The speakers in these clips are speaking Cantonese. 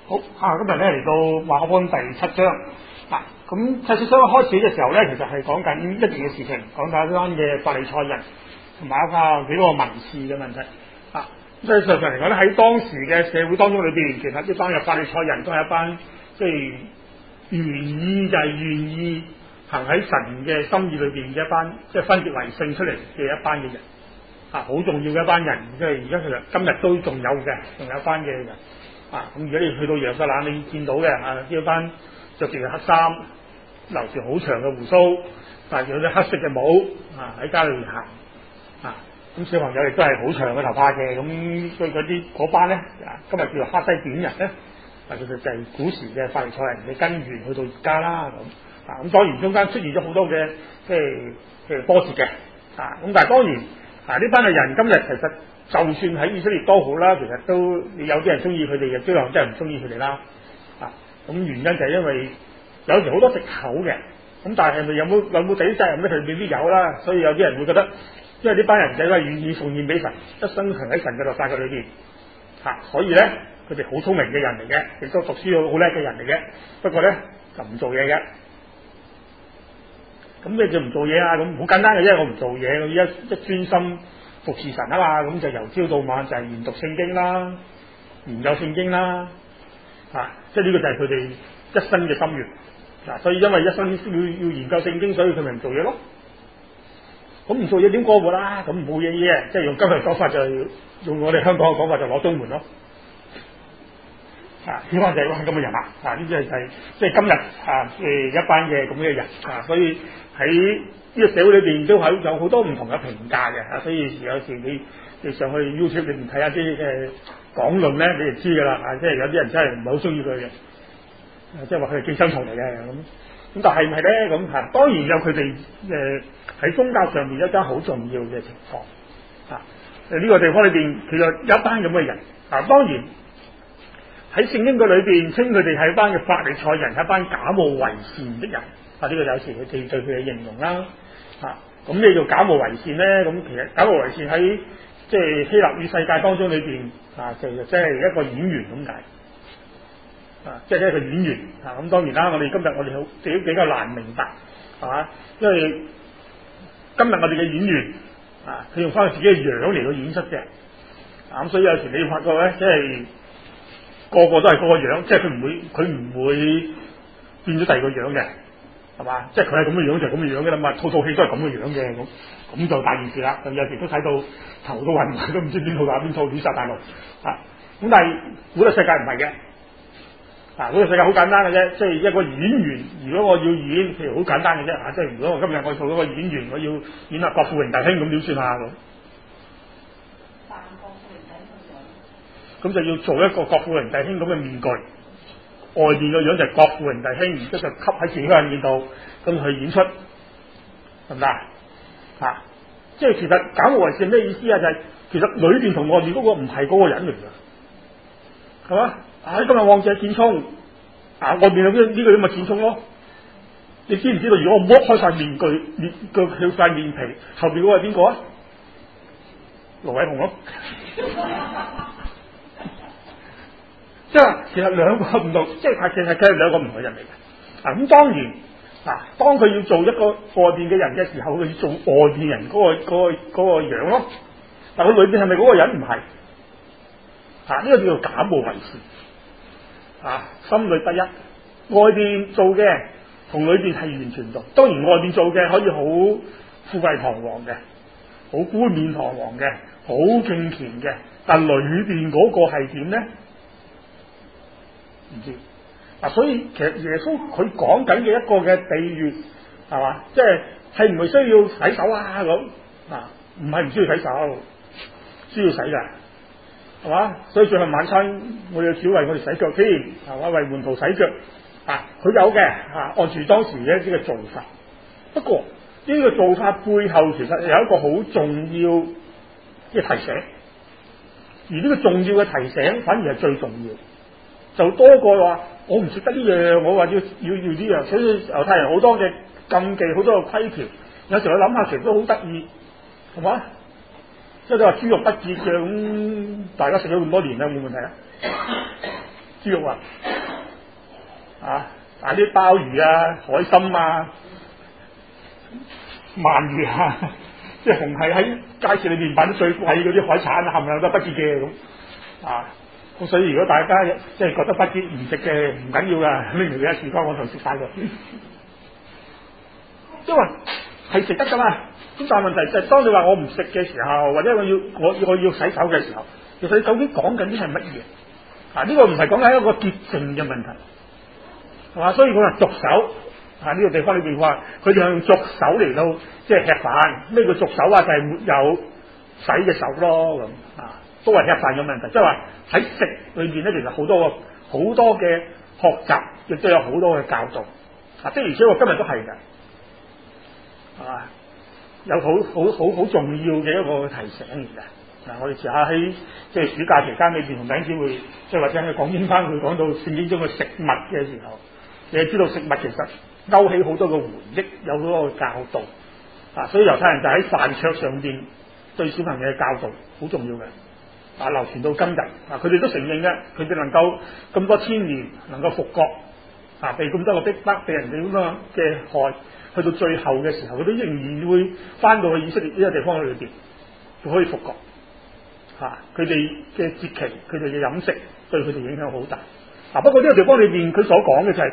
好今日咧嚟到馬可福音第7章咁第7章開始嘅時候咧，其實係講緊一件嘅事情，講緊一班嘅法利賽人同埋幾個文士嘅問題即係實際嚟講咧，喺當時嘅社會當中裏邊，其實呢班嘅法利賽人都係一班即係願意行喺神嘅心意裏邊嘅一班，即係分別為聖出嚟嘅一班嘅人好重要嘅一班人，即係而家其實今日都仲有嘅，仲有一班嘅人咁如果你去到耶路撒冷，你見到嘅呢班着住黑衫，留住好長嘅鬍鬚，戴住啲黑色嘅帽喺街裏行咁小朋友亦都係好長嘅頭髮嘅，咁所以嗰班咧今日叫做哈西卷人咧，其實就係古時嘅法利賽人嘅根源，去到而家啦咁當然中間出現咗好多嘅即係波折嘅咁但係當然呢班嘅人今日其實就算喺以色列都好啦，其實都有啲人中意佢哋，亦都有啲人唔中意佢哋啦咁原因就係因為有時好多藉口嘅，咁但係咪有冇抵責任咧？佢未必有啦，所以有啲人會覺得，因為呢班人仔都係願意奉獻俾神，一生行喺神嘅律法嘅裏邊所以咧佢哋好聰明嘅人嚟嘅，亦都讀書好叻嘅人嚟嘅，不過咧就唔做嘢嘅。咁咩叫唔做嘢啊？咁好簡單嘅啫，我唔做嘢，我一專心服侍神啊嘛，咁就由朝到晚就係研讀聖經啦，研究聖經啦即係呢個就係佢哋一生嘅心願所以因為一生要研究聖經，所以佢咪唔做嘢咯。咁唔做嘢點過活啦？咁冇嘢嘅，即係用今日講法就係用我哋香港嘅講法就攞綜援咯。呢班就係咁嘅人呢啲就係即係今日一班嘅咁嘅人所以喺呢個社會裏邊都係有好多唔同嘅評價嘅所以有時你上去 YouTube 裏面睇下啲講論咧，你就知㗎啦即係有啲人真係唔係好中意佢嘅，即係話佢係寄生蟲嚟嘅咁但係唔係咧？咁當然有佢哋喺宗教上面一間好重要嘅情況呢個地方裏邊其實有一班咁嘅人當然喺聖經嘅裏邊稱佢哋係一班嘅法利賽人，係一班假冒為善的人呢個有時佢哋對佢嘅形容啦咁咩叫假冒為善咧？咁其實假冒為善喺即係希臘語世界當中裏邊就即係一個演員咁解即係一個演員咁當然啦，我哋今日我哋自己比較難明白係嘛，因為今日我哋嘅演員佢用翻佢自己嘅樣嚟到演出嘅咁所以有時你發覺咧，即係個個都係嗰個樣，即係佢唔會變咗第二個樣嘅係嘛，即係佢係咁嘅樣就係咁嘅樣嘅啦嘛，套戲都係咁嘅樣嘅咁就大件事啦。咁有時都睇到頭都暈埋，都唔知邊套打邊套，亂殺大路咁但係古代世界唔係嘅古代世界好簡單嘅啫，即係一個演員，如果我要演，譬如好簡單嘅啫即係如果我今日我做一個演員，我要演阿郭富榮弟兄咁點算咁？咁就要做一個郭富榮弟兄咁嘅面具，外邊個樣就係郭富榮弟兄，然之後就吸喺自己個面度，咁去演出，得唔得即係其實假冒為善咩意思就係其實裏邊同外邊嗰個唔係嗰個人嚟㗎，係嘛？今日旺仔見聰外邊有呢個咁咪見聰咯。你知唔知道？如果我剝開晒面具，佢塊面皮，後邊嗰個係邊個啊？盧偉雄咯。即係其實兩個唔同，即係佢係兩個唔同嘅人嚟嘅。咁當然當佢要做一個外邊嘅人嘅時候，佢要做外邊人嗰個樣咯。但佢裏邊係咪嗰個人？唔係呢個叫做假冒為善心裏不一。外邊做嘅同裏邊係完全唔同。當然外邊做嘅可以好富貴堂皇嘅，好冠冕堂皇嘅，好敬虔嘅，但裏邊嗰個係點咧？唔知所以其實耶穌佢講緊嘅一個嘅比喻係嘛，即係唔係需要洗手咁唔係唔需要洗手，需要洗㗎係嘛。所以最後晚餐我要主為我哋洗腳添係嘛，為門徒洗腳佢有嘅按住當時嘅一啲嘅做法。不過呢個做法背後其實有一個好重要嘅提醒，而呢個重要嘅提醒反而係最重要。就多過話我唔食得呢樣，我話要呢樣，所以猶太人好多嘅禁忌，好多嘅規條。有時我諗下，其實都好得意，係嘛？即係你話豬肉不潔嘅咁，大家食咗咁多年啦，冇問題豬肉啲鮑魚啊、海參啊、鰻魚啊，即係逢係喺街市裏邊買得最貴嗰啲海產啊，冚唪唥都不潔嘅咁咁所以如果大家即係覺得不潔唔食嘅唔緊要噶，拎嚟一次幫我同食晒佢，因為係食得噶嘛。咁但係問題就係當你話我唔食嘅時候，或者我要洗手嘅時候，其實你究竟講緊啲係乜嘢？呢個唔係講緊一個潔淨嘅問題，係嘛？所以佢話逐手呢個地方裏邊話，佢哋係用逐手嚟到即係吃飯。咩叫逐手啊？就係沒有洗嘅手咯咁都係吃飯嘅問題。即係話喺食裏邊咧，其實好多嘅學習，亦都有好多嘅教導。的而且確今日都係嘅，係嘛？有好重要嘅一個提醒嚟嘅。我哋遲下喺即係暑假期間裏邊同弟兄姊妹，即係或者喺講經翻佢講到聖經中嘅食物嘅時候，你係知道食物其實勾起好多嘅回憶，有好多嘅教導所以猶太人就喺飯桌上邊對小朋友嘅教導好重要嘅流傳到今日佢哋都承認嘅，佢哋能夠咁多千年能夠復國被咁多個逼迫，被人哋咁多嘅害，去到最後嘅時候，佢都仍然會翻到去以色列呢個地方裏邊，佢可以復國佢哋嘅節期，佢哋嘅飲食對佢哋影響好大不過呢個地方裏邊佢所講嘅就係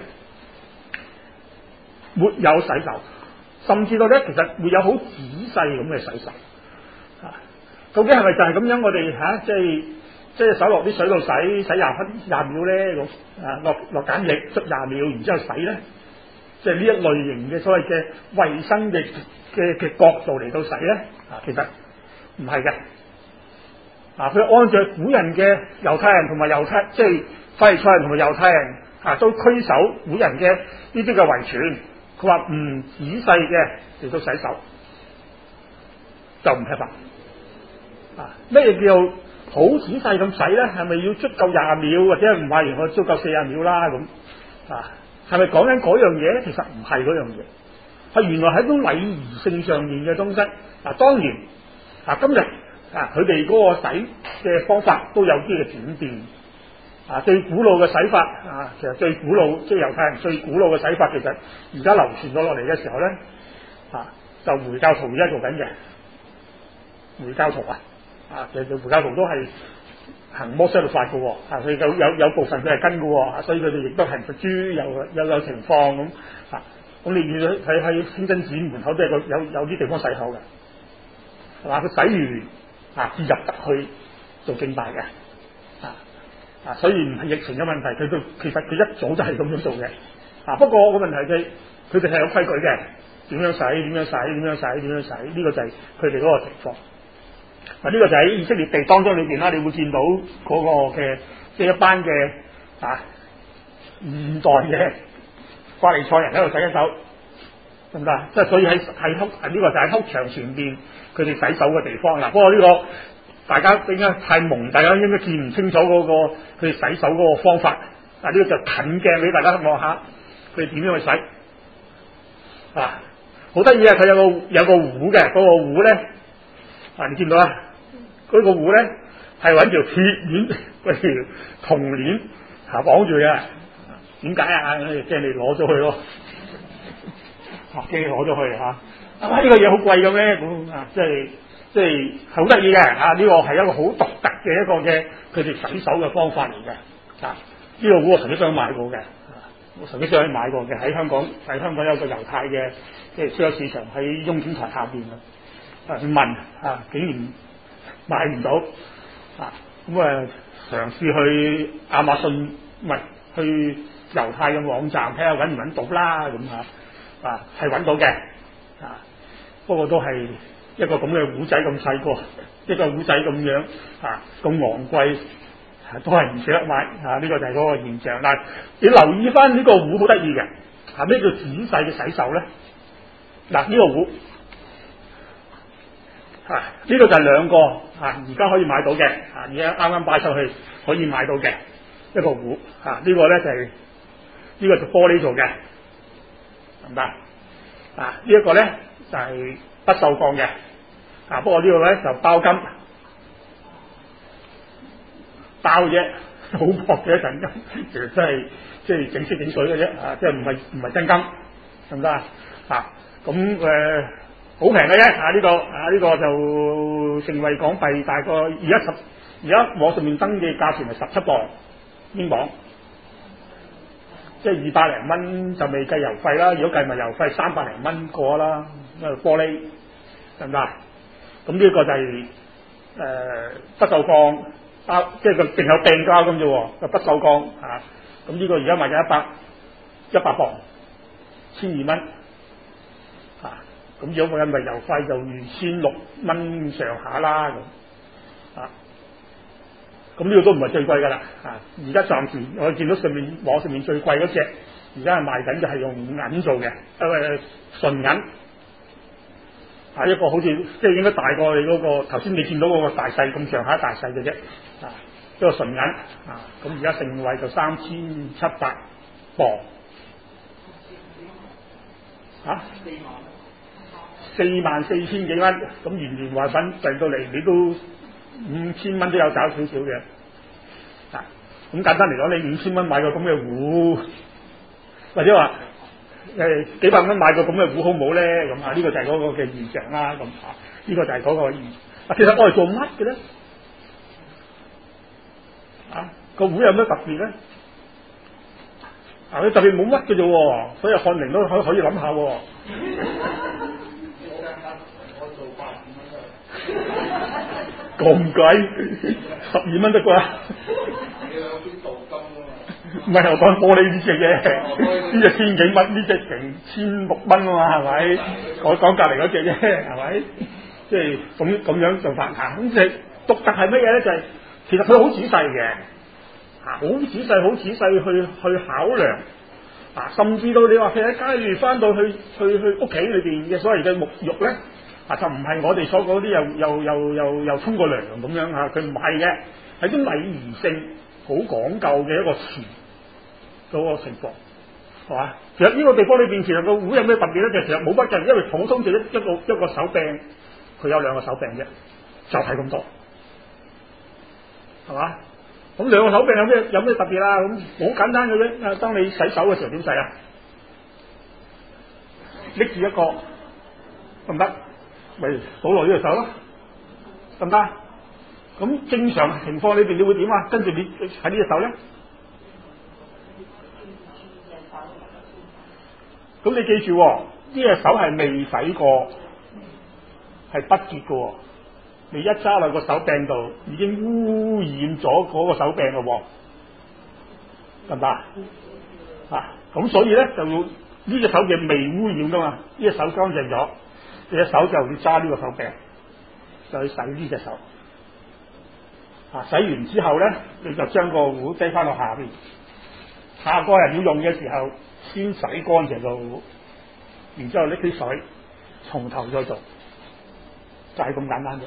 沒有洗手，甚至到咧其實沒有好仔細咁嘅洗手究竟係咪就係咁樣？我哋即係手落啲水度洗20秒咧咁落梘液捽20秒，然之後洗咧，即係呢一類型嘅所謂嘅衛生嘅角度嚟到洗咧其實唔係嘅佢按照古人嘅猶太人同埋即係法利賽人同埋猶太人都拘守古人嘅呢啲嘅遺傳，佢話唔仔細嘅嚟到洗手就唔吃飯咩叫好仔細咁洗咧？係咪要捽夠20秒，或者唔係原來捽夠40秒啦咁係咪講緊嗰樣嘢咧？其實唔係嗰樣嘢，係原來係一種禮儀性上面嘅東西當然今日佢哋嗰個洗嘅方法都有啲嘅轉變最古老嘅洗法其實最古老即係猶太人最古老嘅洗法，其實而家流傳咗落嚟嘅時候咧就回教徒而家做緊嘅回教徒其實回教徒都係行摩西律法嘅佢有部分佢係跟嘅所以佢哋亦都係食豬有情況咁咁你見到喺清真寺門口都係有啲地方洗口嘅係嘛？佢洗完至入得去做敬拜嘅所以唔係疫情嘅問題，其實佢一早就係咁樣做嘅不過個問題係佢哋係有規矩嘅，點樣洗呢個就係佢哋嗰個情況呢個就喺以色列地當中裏邊啦，你會見到嗰個嘅即係一班嘅現代嘅法利賽人喺度洗緊手，得唔得？即係所以喺呢個就喺屋牆前邊佢哋洗手嘅地方不過呢個大家應該太蒙，大家應該見唔清楚嗰個佢哋洗手嗰個方法呢個就近鏡俾大家望下佢哋點樣去洗好得意佢有個壺嘅，嗰個壺咧你見到啦？嗰個壺咧係揾條鐵鏈，嗰條銅鏈綁住嘅。點解即係你攞咗去咯，驚你攞咗去呢個嘢好貴嘅咩？咁即係好得意嘅呢個係一個好獨特嘅一個嘅佢哋洗手嘅方法嚟嘅呢個壺我曾經想買過嘅喺香港有個猶太嘅即係超級市場喺雍景台下邊去問竟然買唔到咁嘗試去亞馬遜去猶太嘅網站睇下揾唔揾到啦咁係揾到嘅不過都係一個咁嘅壺仔咁細個，一個壺仔咁樣咁昂貴都係唔捨得買呢個就係嗰個現象。嗱，你留意翻呢個壺好得意嘅咩叫仔細嘅洗手咧？嗱，呢個壺呢個就係兩個而家可以買到嘅而家啱啱擺出去可以買到嘅一個壺呢個咧就係呢個就玻璃做嘅，明白呢一個咧就係不鏽鋼嘅不過呢個咧就包金包啫好薄嘅一陣金，其實真係即係整色整水嘅啫，即係唔係真金，得唔得啊？咁好平嘅啫，呢個就成為港幣大概而家網上面登嘅價錢係17磅英鎊，即係200零蚊就未計郵費啦。如果計埋郵費300零蚊過啦，因為玻璃，得唔得？咁呢個就係不鏽鋼包，即係佢淨有掟膠咁啫喎，就不鏽鋼嚇。咁呢個而家賣緊100磅，1200蚊嚇。咁如果我因為郵費就1600蚊上下啦咁啊。咁呢個都唔係最貴㗎啦而家暫時我見到網上面最貴嗰隻，而家係賣緊就係用銀做嘅，純銀。一個好似即係應該大過你嗰個頭先你見到嗰個大細咁上下大細嘅啫，一個純銀咁而家成為就3700磅44000幾蚊，咁原壞品訂到嚟你都5000蚊都有找少少嘅，咁簡單嚟講，你5000蚊買個咁嘅壺，或者話幾百蚊買個咁嘅壺好唔好咧？咁呢個就係嗰個嘅現象啦。咁呢個就係嗰個現象。其實我係做乜嘅咧？個壺有咩特別咧？佢特別冇乜嘅啫喎，所以漢寧都可以諗下喎。我做85蚊咁貴，12蚊得啩？你有邊鍍金啊嘛？唔係我講玻璃呢隻嘅，呢隻千幾蚊，呢隻成1600蚊啊嘛，係咪？我講隔離嗰隻啫，係咪？即係咁樣做法咁就獨特係乜嘢咧？就係、其實佢好仔細嘅，好仔細去考量甚至到你話佢喺街裏翻到去屋企裏邊嘅所謂嘅沐浴咧就唔係我哋所講啲又沖個涼咁樣佢唔係嘅，係啲禮儀性好講究嘅一個詞。嗰個情況係嘛？其實呢個地方裏邊，其實個壺有咩特別咧？就其實冇乜嘅，因為普通就一個手柄，佢有2個手柄啫，就係咁多，係嘛？咁2個手柄有咩特別啦？咁好簡單嘅啫。當你洗手嘅時候點洗啊？拎住一個得唔得？咪倒落呢隻手咯，得唔得？咁正常情況裏邊你會點啊？跟住你喺呢隻手咧？咁你記住呢隻手係未洗過，係不潔嘅。你一揸落個手柄度，已經污染咗嗰個手柄咯，得唔得？咁所以咧就要呢隻手嘅未污染噶嘛，呢隻手乾淨咗，你隻手就要揸呢個手柄，就去洗呢隻手。洗完之後咧，你就將個壺擠翻落下邊。下個人要用嘅時候，先洗乾淨個壺，然之後拎啲水，從頭再做，就係咁簡單啫。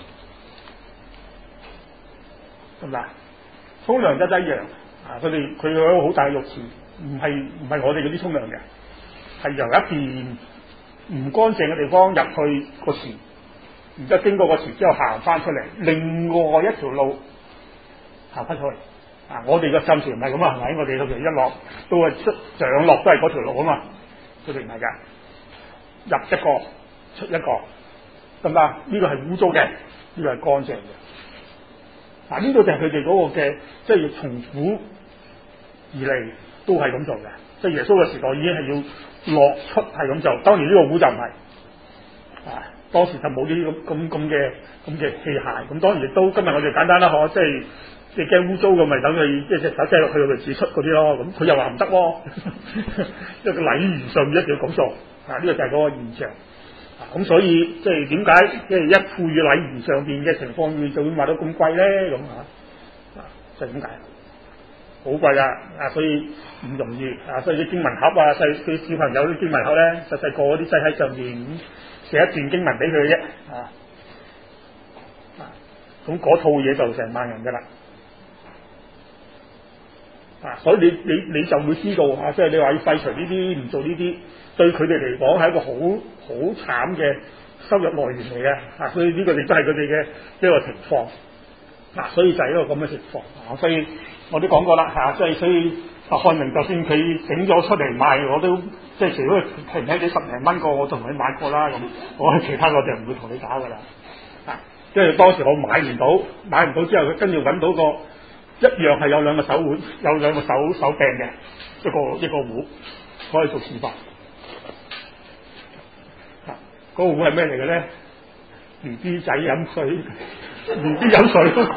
得唔得？沖涼就一樣，佢有好大嘅浴池，唔係我哋嗰啲沖涼嘅，係由一邊唔乾淨嘅地方入去個池，然之後經過個池之後行翻出嚟，另外一條路行翻出去。我哋嘅浸池唔係咁啊，係咪？我哋到時一落都係上落都係嗰條路啊嘛，佢哋唔係㗎，入一個出一個，得唔得？呢個係污糟嘅，呢個係乾淨嘅。呢個就係佢哋嗰個嘅，即係從古而嚟都係咁做嘅。即係耶穌嘅時代已經係要落出係咁做，當然呢個壺就唔係，當時就冇呢啲咁嘅器械。咁當然亦都今日我哋簡單啦，即係驚污糟嘅，咪等佢即係隻手擠落去佢指出嗰啲咯。咁佢又話唔得喎，即係個禮儀上面一定要咁做。呢個就係嗰個現象。咁所以即係點解即係一賦予禮儀上邊嘅情況，就會賣到咁貴咧？咁就係點解？好貴㗎，所以唔容易。所以啲經文盒佢小朋友啲經文盒咧，細細個嗰啲擠喺上邊寫一段經文俾佢啫。咁嗰套嘢就成萬人㗎啦。所以你就會知道即係你話要廢除呢啲，唔做呢啲，對佢哋嚟講係一個好慘嘅收入來源嚟嘅。所以呢個亦都係佢哋嘅一個情況。所以就係一個咁嘅情況。所以我都講過啦嚇，即係所以漢明就算佢整咗出嚟賣，我都即係除咗平平地10零蚊個，我同佢買過啦咁。我其他我就唔會同你搞噶啦。啊，即係當時我買唔到之後，佢跟住揾到個一樣係有兩個手腕，有兩個手柄嘅一個壺，可以做示範。啊，嗰個壺係咩嚟嘅咧？BB 仔飲水，BB 飲水。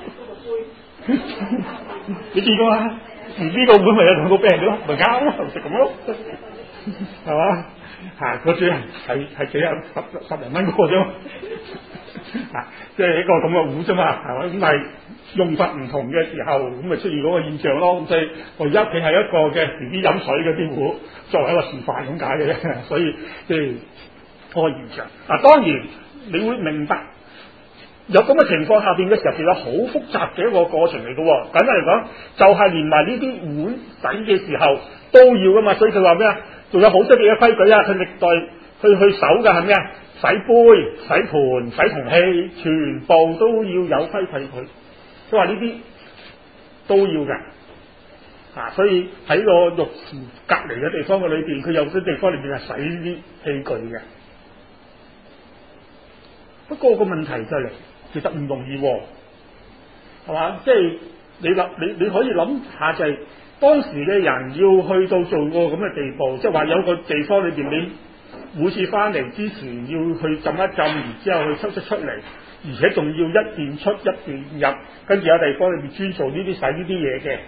你見過啊？而呢個碗咪有兩個柄嘅咯，咪啱咯，就咁咯，係嘛？嚇，嗰主係幾十零蚊個啫，嚇，即係一個咁嘅壺啫嘛，係嘛？咁係用法唔同嘅時候，咁咪出現嗰個現象咯。咁所以我而家佢係一個嘅 BB 飲水嗰啲壺，作為一個示範咁解嘅啫。所以即係嗰個現象。嗱，當然你會明白。有咁嘅情況下邊嘅時候，其實好複雜嘅一個過程嚟嘅。簡單嚟講，就係連埋呢啲碗洗嘅時候都要噶嘛。所以佢話咩啊？仲有好多嘅規矩啊！佢歷代去守嘅係咩啊？洗杯、洗盤、洗銅器，全部都要有規矩佢。佢話呢啲都要嘅。啊，所以喺個浴池隔離嘅地方嘅裏邊，佢有啲地方裏邊係洗呢啲器具嘅。不過個問題就嚟。其實唔容易喎，係嘛？即係你可以諗下，就係當時嘅人要去到做個咁嘅地步，即係話有個地方裏邊，你每次翻嚟之前要去浸一浸，然之後去抽出嚟，而且仲要一邊出一邊入，跟住有地方裏邊專做呢啲洗呢啲嘢嘅。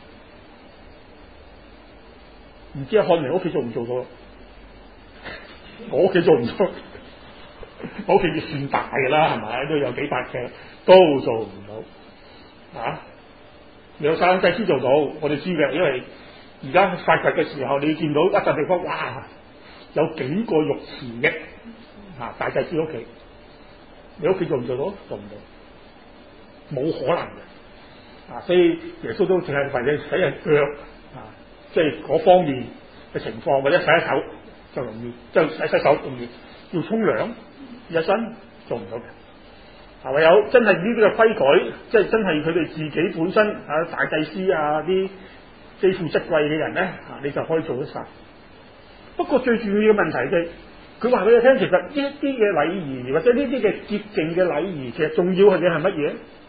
唔知漢明屋企做唔做到？我屋企做唔到。我屋企算大嘅啦，係咪？都有幾百尺，都做唔到。啊，有沙灘祭司做到，我哋知嘅，因為而家發掘嘅時候，你見到一笪地方，哇，有幾個浴池嘅，啊，大祭司屋企，你屋企做唔做到？做唔到，冇可能嘅。啊，所以耶穌都淨係為你洗下腳，啊，即係嗰方面嘅情況，或者洗下手就容易，即係洗手容易，要沖涼。一身做唔到嘅，係唯有真係呢啲嘅規矩，即係真係佢哋自己本身啊大祭司啊啲非富則貴嘅人咧，你就可以做得晒。不過最重要嘅問題就係，佢話俾你聽，其實呢一啲嘅禮儀或者呢啲嘅潔淨嘅禮儀，其實重要嘅係乜嘢？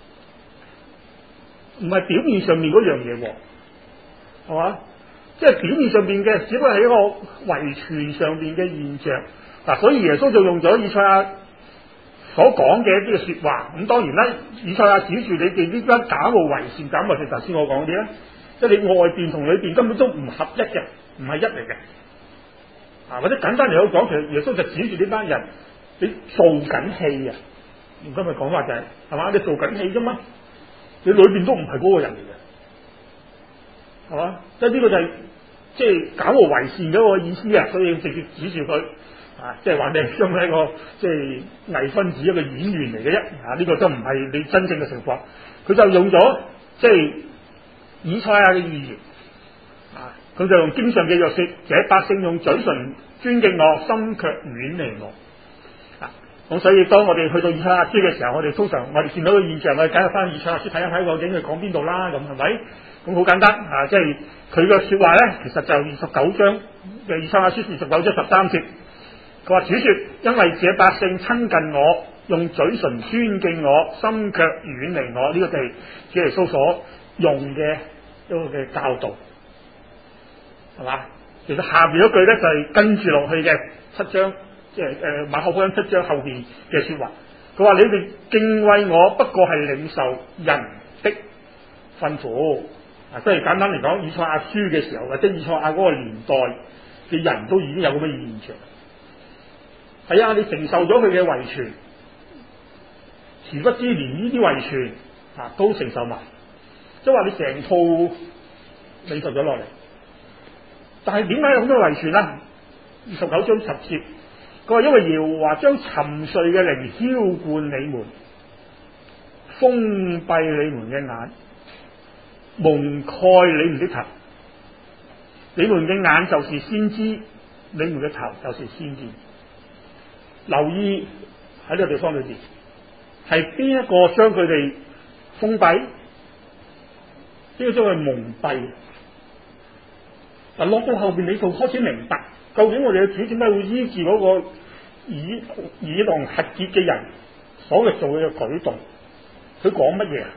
唔係表面上面嗰樣嘢，係嘛？即係表面上面嘅，只不過係一個遺傳上面嘅現象。嗱，所以耶穌就用咗以賽亞所講嘅一啲嘅說話。咁當然啦，以賽亞指住你哋呢班假冒為善、假冒為善，頭先我講啲咧，即係你外邊同裏邊根本都唔合一嘅，唔係一嚟嘅。啊，或者簡單嚟講，其實耶穌就指住呢班人，你做緊戲啊！而今日講話就係嘛，你做緊戲啫嘛，你裏邊都唔係嗰個人嚟嘅，係嘛？即係呢個就係即係假冒為善嗰個意思啊！所以直接指住佢。啊，即係話你將佢一個即係偽分子，一個演員嚟嘅啫。啊，呢個都唔係你真正嘅情況。佢就用咗即係以賽亞嘅預言。啊，佢就用經上嘅約說：這百姓用嘴唇尊敬我，心卻遠離我。啊，咁所以當我哋去到以賽亞書嘅時候，我哋通常我哋見到個現象，我哋梗係翻以賽亞書睇一睇究竟佢講邊度啦。咁係咪？咁好簡單啊！即係佢嘅說話咧，其實就29章嘅以賽亞書29章13節。佢話主說，因為這百姓親近我，用嘴唇尊敬我，心卻遠離我。呢、這個就係主耶穌所用嘅一個嘅教導，係嘛？其實下邊嗰句咧就係跟住落去嘅7章，即係馬可福音7章後邊嘅說話。佢話你哋敬畏我，不過係領受人的吩咐。啊，即係簡單嚟講，以賽亞書嘅時候，或者以賽亞嗰個年代嘅人都已經有咁嘅現象。係啊，你承受咗佢嘅遺傳，殊不知連呢啲遺傳啊都承受埋，即係話你成套領受咗落嚟。但係點解有咁多遺傳啊？29章10節，佢話因為耶和華將沉睡嘅靈澆灌你們，封閉你們嘅眼，蒙蓋你們的頭。你們嘅眼就是先知，你們嘅頭就是先見。留意喺呢個地方裏邊，係邊一個將佢哋封閉？ 呢個將佢蒙蔽。嗱，落到後邊你就開始明白，究竟我哋嘅主點解會醫治嗰個耳聾瞎結嘅人所謂做嘅舉動？佢講乜嘢啊？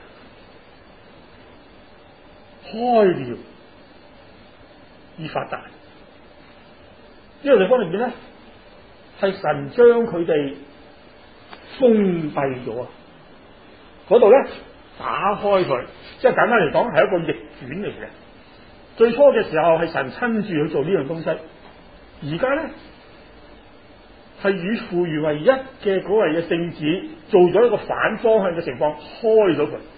開了以發達，呢個地方裏邊咧，係神將佢哋封閉咗啊！嗰度咧打開佢，即係簡單嚟講係一個逆轉嚟嘅。最初嘅時候係神親自去做呢樣東西，而家咧係與父如為一嘅嗰位嘅聖子做咗一個反方向嘅情況，開咗佢。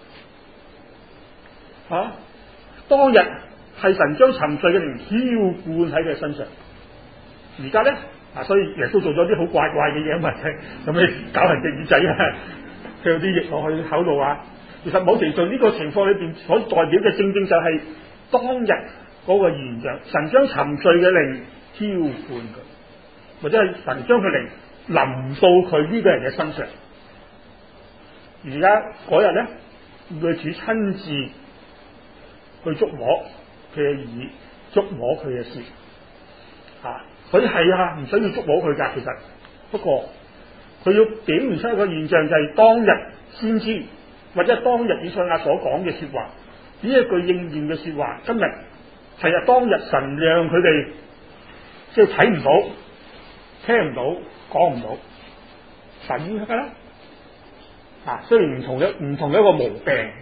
當日係神將沉睡嘅靈澆灌喺佢身上，而家咧所以耶穌做咗啲好怪怪嘅嘢啊嘛，咁你搞人隻耳仔啊，佢有啲液落去口度啊。其實某程度上呢個情況裏邊所代表嘅正正就係當日嗰個現象，神將沉睡嘅靈澆灌佢，或者係神將佢靈臨到佢呢個人嘅身上。而家嗰日咧，佢主親自去觸摸佢嘅耳，觸摸佢嘅舌，所以係唔需要觸摸佢噶。其實不過佢要表現出一個現象，就係當日先知或者當日以賽亞所講嘅說話，呢一句應驗嘅說話，今日係當日神讓佢哋即係睇唔到、聽唔到、講唔到，神噶啦。雖然唔同一個毛病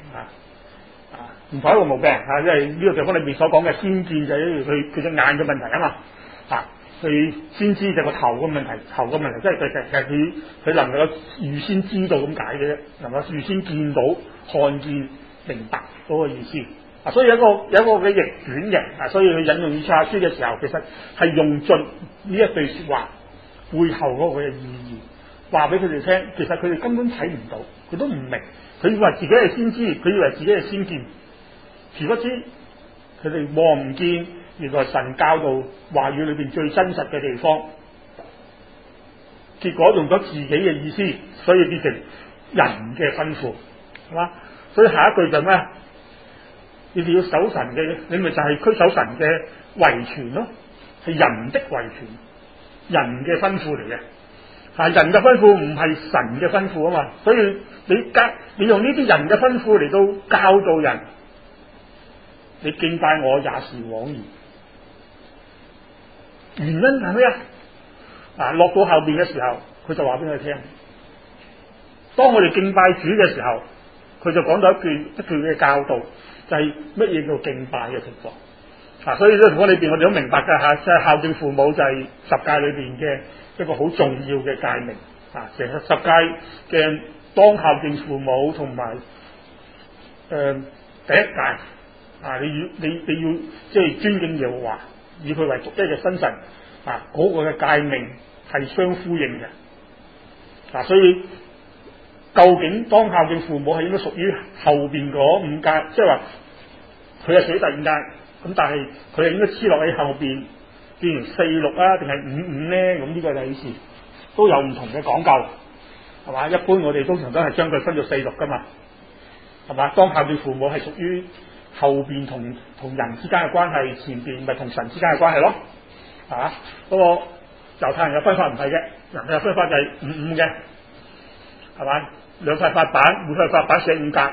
唔同一個毛病即係呢個地方裏面所講嘅先見就係佢隻眼嘅問題啊嘛。佢先知就個頭嘅問題，即係佢能夠預先知道咁解嘅啫，能夠預先見到、看見、明白嗰個意思。所以有一個嘅逆轉嘅，所以佢引用以賽亞書嘅時候，其實係用盡呢一句說話背後嗰個嘅意義，話俾佢哋聽。其實佢哋根本睇唔到，佢都唔明，佢以為自己係先知，佢以為自己係先見，殊不知佢哋望唔見。原來神教導話語裏邊最真實嘅地方，結果用咗自己嘅意思，所以變成人嘅吩咐，係嘛？所以下一句就咩？你哋要守神嘅，你咪就係拘守神嘅遺傳咯，係人的遺傳，人嘅吩咐嚟嘅。人嘅吩咐唔係神嘅吩咐啊嘛，所以你用呢啲人嘅吩咐嚟到教導人，你敬拜我也是枉然。原因係咩啊？落到後邊嘅時候，佢就話俾佢聽。當我哋敬拜主嘅時候，佢就講到一句嘅教導，就係乜嘢叫敬拜嘅情況。所以呢個情況裏邊，我哋都明白㗎即係孝敬父母就係十誡裏邊嘅一個好重要嘅誡命。其實十誡嘅當孝敬父母同埋第一誡你要即係尊敬耶和華，以佢為獨一嘅真神嗰個嘅誡命係相呼應嘅。所以究竟當孝敬父母係應該屬於後邊嗰五誡，即係話佢係屬於第五誡，咁但係佢係應該黐落喺後邊變成4-6啊，定係5-5咧？咁呢個例事都有唔同嘅講究，係嘛？一般我哋通常都係將佢分咗4-6噶嘛，係嘛？當孝敬父母係屬於後邊同人之間嘅關係，前邊咪同神之間嘅關係咯，係嘛？嗰個猶太人嘅分法唔係嘅，人嘅分法就係5-5嘅，係嘛？2塊法板，每塊法板寫5格，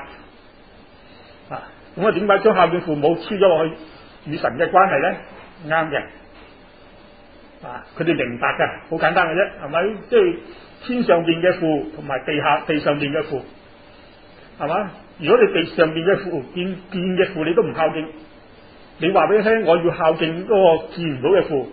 咁點解將孝敬父母黐咗落去與神嘅關係咧？啱嘅，佢哋明白嘅，好簡單嘅啫，係咪？即係天上邊嘅父同埋地上邊嘅父，係嘛？如果你地上邊嘅父見嘅父你都唔孝敬，你話俾佢聽我要孝敬嗰個見唔到嘅父，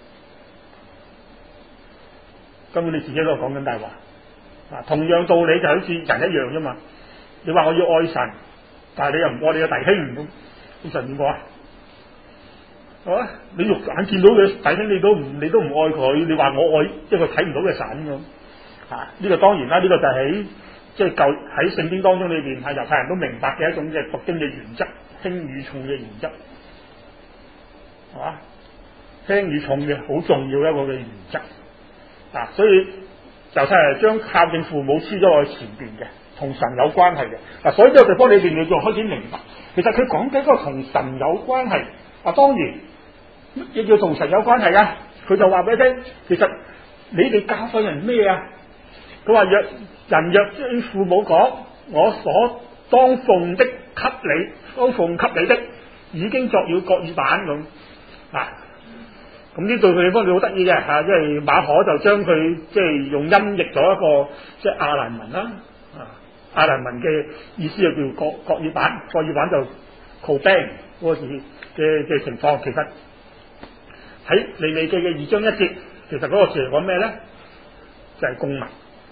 根本你自己都係講緊大話。同樣道理就好似人一樣啫嘛。你話我要愛神，但係你又唔愛你嘅弟兄，咁神點講啊？係嘛？你肉眼見到嘅弟兄你都唔愛佢，你話我愛一個睇唔到嘅神咁。呢個當然啦，呢個就係即係舊喺聖經當中裏邊係猶太人都明白嘅一種嘅讀經嘅原則，輕與重嘅原則，係嘛？輕與重嘅好重要一個嘅原則。所以猶太人將孝敬父母黐咗落去前邊嘅， 同神有關係嘅。嗱，所以呢個地方裏邊你就開始明白，其實佢講緊嗰個同神有關係。當然亦要同神有關係啊。佢就話俾你聽，其實你哋教訓人咩啊？佢話人若對父母講，我所當奉的給你，都奉給你的，已經作了國語版咁啊。咁呢度佢地方佢好得意嘅嚇，因為馬可就將佢即係用音譯咗一個即係亞蘭文啦。亞蘭文嘅意思就叫國語版，國語版就 co-band 嗰個字嘅情況。其實喺利未記嘅2章1節，其實嗰個字係講咩咧？就係供物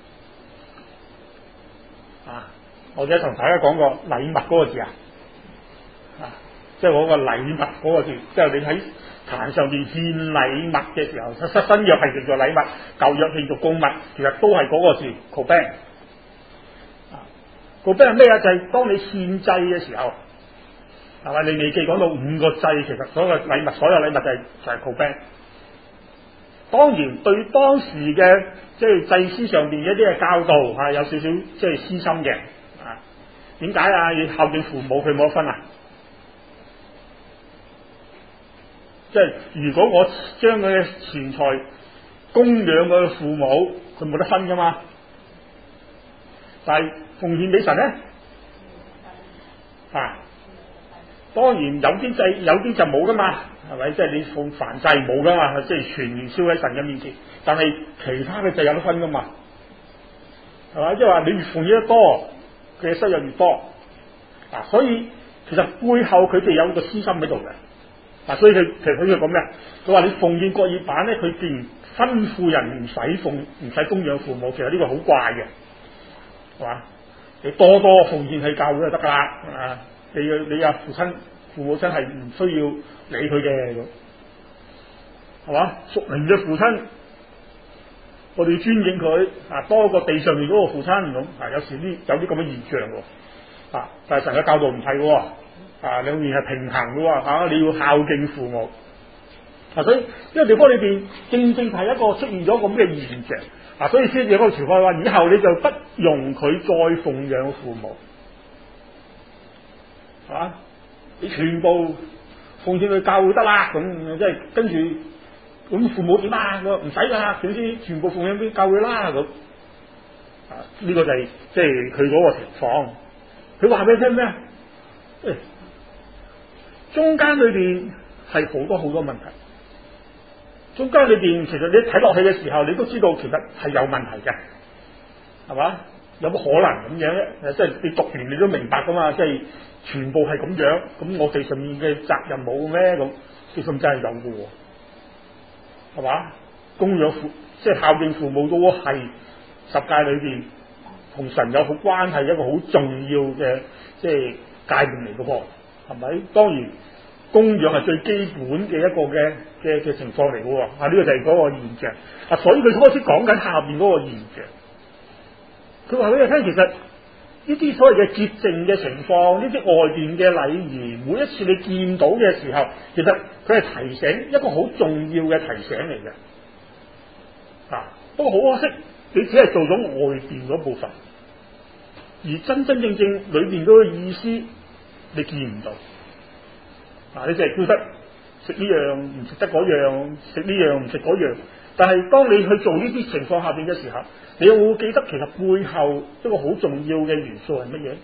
啊！我哋同大家講過禮物嗰個字啊，即係嗰個禮物嗰個字，即係你喺壇上邊獻禮物嘅時候，新約係叫做禮物，舊約係叫做供物，其實都係嗰個字 co-band。co-band 係咩啊？就係當你獻祭嘅時候，係咪？利未記講到5個祭，其實所有禮物，所有禮物就係 co-band。當然對當時嘅即係祭司上邊嘅一啲嘅教導有少少即係私心嘅啊。點解啊？要孝敬父母，佢冇得分啊！即係如果我將佢嘅錢財供養佢嘅父母，佢冇得分噶嘛。但係奉獻俾神咧當然有啲祭有啲就冇噶嘛，係咪？即係你奉燔祭冇噶嘛，即係全然燒喺神嘅面前。但係其他嘅祭有得分噶嘛，係咪？即係話你越奉獻得多，佢嘅收入越多。所以其實背後佢哋有個私心喺度嘅。所以佢其實佢講咩？佢話你奉獻國語版咧，佢既然吩咐人唔使供養父母，其實呢個好怪嘅，係嘛？你多多奉獻去教會就得噶啦。你父母親係唔需要理佢嘅，咁係嘛？屬靈嘅父親，我哋要尊敬佢多過地上面嗰個父親咁。有時有啲咁嘅現象喎。但係神嘅教導唔係喎。兩面係平衡嘅喎。你要孝敬父母。所以呢個地方裏邊正正係一個出現咗咁嘅現象。所以先至嗰個條款話，以後你就不容佢再奉養父母。你全部奉獻去教會得啦，咁即係跟住咁父母點啊？我唔使噶啦，總之全部奉獻俾教會啦咁。呢個就係即係佢嗰個情況。佢話俾你聽咩？中間裏邊係好多好多問題。中間裏邊其實你睇落去嘅時候，你都知道其實係有問題嘅，係嘛？有冇可能咁樣咧？即係你讀完你都明白噶嘛？即係全部係咁樣，咁我哋上面嘅責任冇咩咁？其實真係有嘅，係嘛？供養即係孝敬父母都係十誡裏邊同神有好關係一個好重要嘅即係誡命嚟嘅噃，係咪？當然供養係最基本嘅一個嘅情況嚟嘅喎。呢個就係嗰個現象。所以佢開始講緊下邊嗰個現象。佢話俾你聽，其實呢啲所謂嘅潔淨嘅情況，呢啲外邊嘅禮儀，每一次你見到嘅時候，其實佢係提醒一個好重要嘅提醒嚟嘅。不過好可惜，你只係做咗外邊嗰部分，而真真正正裏邊嗰個意思你見唔到。你淨係叫得食呢樣唔食得嗰樣，食呢樣唔食嗰樣。但係當你去做呢啲情況下邊嘅時候，你有冇記得其實背後一個好重要嘅元素係乜嘢？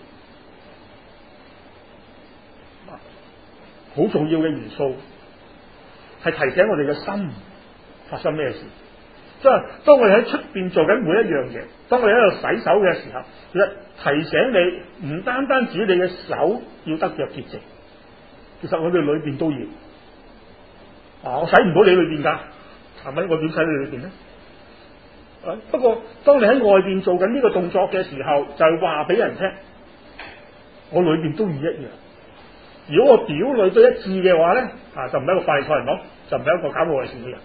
好重要嘅元素係提醒我哋嘅心發生咩事。即係當我哋喺出邊做緊每一樣嘢，當我哋喺度洗手嘅時候，其實提醒你唔單單止你嘅手要得着潔淨，其實我哋裏邊都要。我洗唔到你裏邊噶，係咪？我點洗你裏邊咧？不過當你喺外邊做緊呢個動作嘅時候，就係話俾人聽，我裏邊都要一樣。如果我表裏都一致嘅話咧，就唔係一個法利賽人咯，就唔係一個搞破壞事嘅人。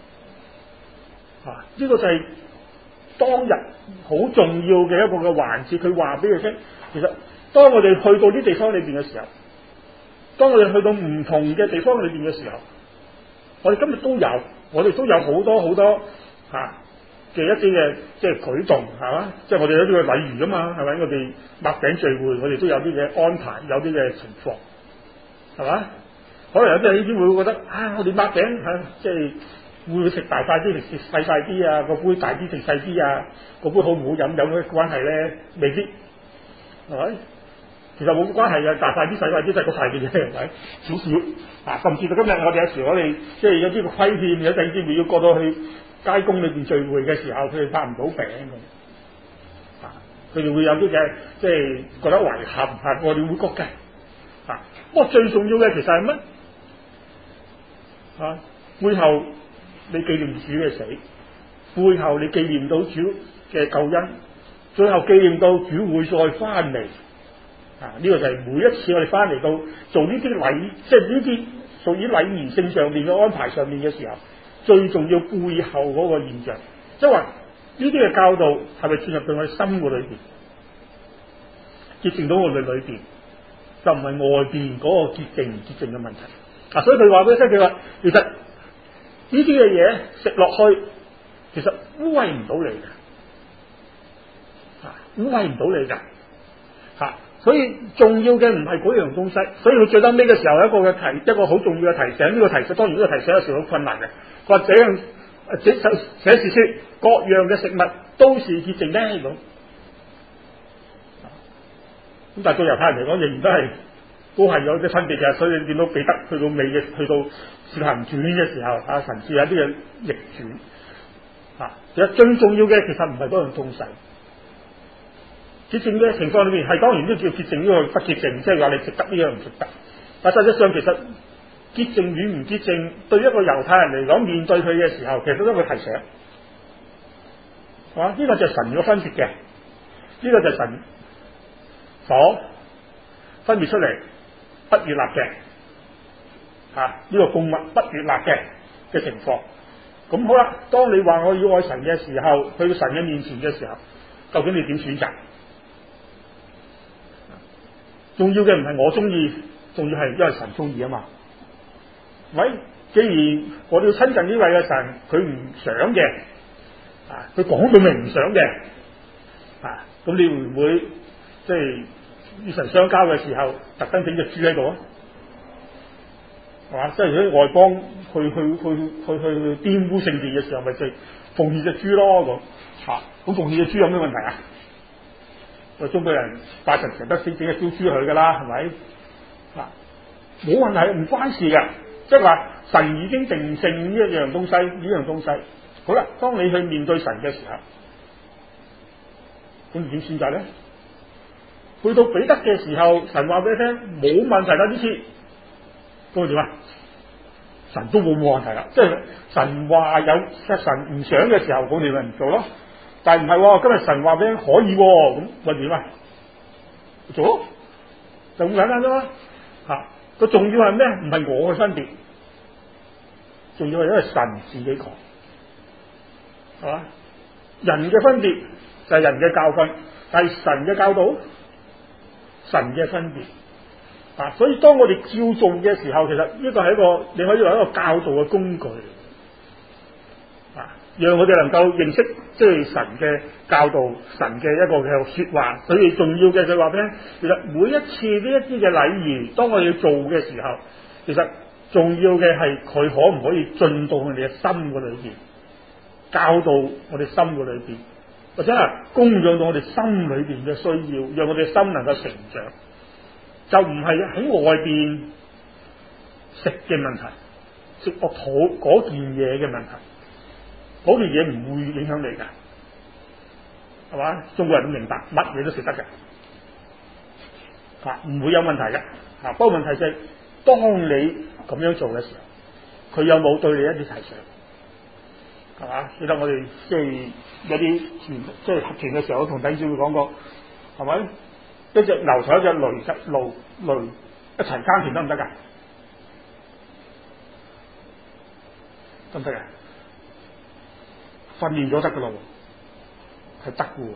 呢個就係當日好重要嘅一個嘅環節。佢話俾佢聽，其實當我哋去到啲地方裏邊嘅時候，當我哋去到唔同嘅地方裏邊嘅時候，我哋今日都有，我哋都有好多好多嘅一啲嘅即係舉動係嘛？即係我哋有啲嘅禮儀㗎嘛，係咪？我哋擘餅聚會，我哋都有啲嘅安排，有啲嘅情況係嘛？可能有啲人呢啲會覺得我哋擘餅嚇，即係會唔會食大塊啲，食細塊啲啊？個杯大啲定細啲啊？個杯好唔好飲有咩關係咧？未必係咪？其實冇關係嘅，大塊啲細塊啲都係嗰塊嘅嘢，係咪？少少甚至到今日我哋有時我哋即係有啲個規勸，有陣時要過到去街工裏邊聚會嘅時候，佢哋發唔到餅佢哋會有啲嘅即係覺得遺憾我哋會覺嘅不過最重要嘅其實係乜背後你紀念主嘅死，背後你紀念到主嘅救恩，最後紀念到主會再翻嚟呢個就係每一次我哋翻嚟到做呢啲禮，即係呢啲屬於禮儀性上面嘅安排上面嘅時候，最重要背後嗰個現象，即係話呢啲嘅教導係咪進入到我哋心嘅裏邊，潔淨到我哋裏邊，就唔係外邊嗰個潔淨唔潔淨嘅問題所以佢話俾你聽，佢話其實呢啲嘅嘢食落去，其實污穢唔到你嘅污穢唔到你㗎所以重要嘅唔係嗰樣東西，所以佢最後尾嘅時候有一個好重要嘅提醒，呢個提醒當然呢個提醒有時好困難嘅，佢話這樣寫是說各樣嘅食物都是潔淨咧咁但係對猶太人嚟講仍然都係有啲分別嘅，所以你見到彼得去到尾嘅去到使徒行傳嘅時候神至有啲嘅逆轉其實最重要嘅其實唔係嗰樣東西。潔淨嘅情況裏面係當然都叫潔淨呢個不潔淨，即係話你食得呢樣唔食得。但實際上其實潔淨與唔潔淨對一個猶太人嚟講，面對佢嘅時候，其實都會提醒，呢個就係神嘅分別嘅，呢個就係神所分別出嚟不悅納嘅呢個供物不悅納嘅情況。咁好啦，當你話我要愛神嘅時候，去到神嘅面前嘅時候，究竟你點選擇？重要嘅唔係我中意，重要係因為神中意啊嘛。喂，既然我哋要親近呢位嘅神，佢唔想嘅，佢講到明唔想嘅，咁你會唔會即係與神相交嘅時候，特登整隻豬喺度啊？係嘛？即係如果外邦去玷污聖殿嘅時候，咪就奉獻隻豬咯咁。咁奉獻隻豬有咩問題啊？我中國人拜神成得先整隻燒豬去噶啦，係咪？冇問題，唔關事嘅。即係話神已經定性呢一樣東西，呢樣東西。好啦，當你去面對神嘅時候，咁你點選擇咧？去到彼得嘅時候，神話俾你聽冇問題啦，呢次咁點啊？神都冇問題啦，即係神話有神唔想嘅時候，咁你咪唔做咯。但係唔係，今日神話俾你可以咁，咪點啊？做咯，就咁簡單啫嘛。個重要係咩？唔係我嘅分別，重要係因為神自己講，係嘛？人嘅分別就係人嘅教訓，但係神嘅教導，神嘅分別所以當我哋照做嘅時候，其實呢個係一個你可以話一個教導嘅工具讓我哋能夠認識即係神嘅教導，神嘅一個嘅說話。所以重要嘅就係話咧，其實每一次呢一啲嘅禮儀，當我哋要做嘅時候，其實重要嘅係佢可唔可以進到我哋嘅心嘅裏邊，教導我哋心嘅裏邊，或者係供養到我哋心裏邊嘅需要，讓我哋心能夠成長，就唔係喺外邊食嘅問題，食個肚嗰件嘢嘅問題。嗰件嘢唔會影響你㗎，係嘛？中國人都明白，乜嘢都食得嘅，唔會有問題嘅。不過問題就係，當你咁樣做嘅時候，佢有冇對你一啲提醒？係嘛？記得我哋即係有啲即係合團嘅時候，同弟兄會講過，係咪？一隻牛同一隻驢一齊耕田得唔得㗎？得唔得㗎？訓練咗得噶咯，係得嘅。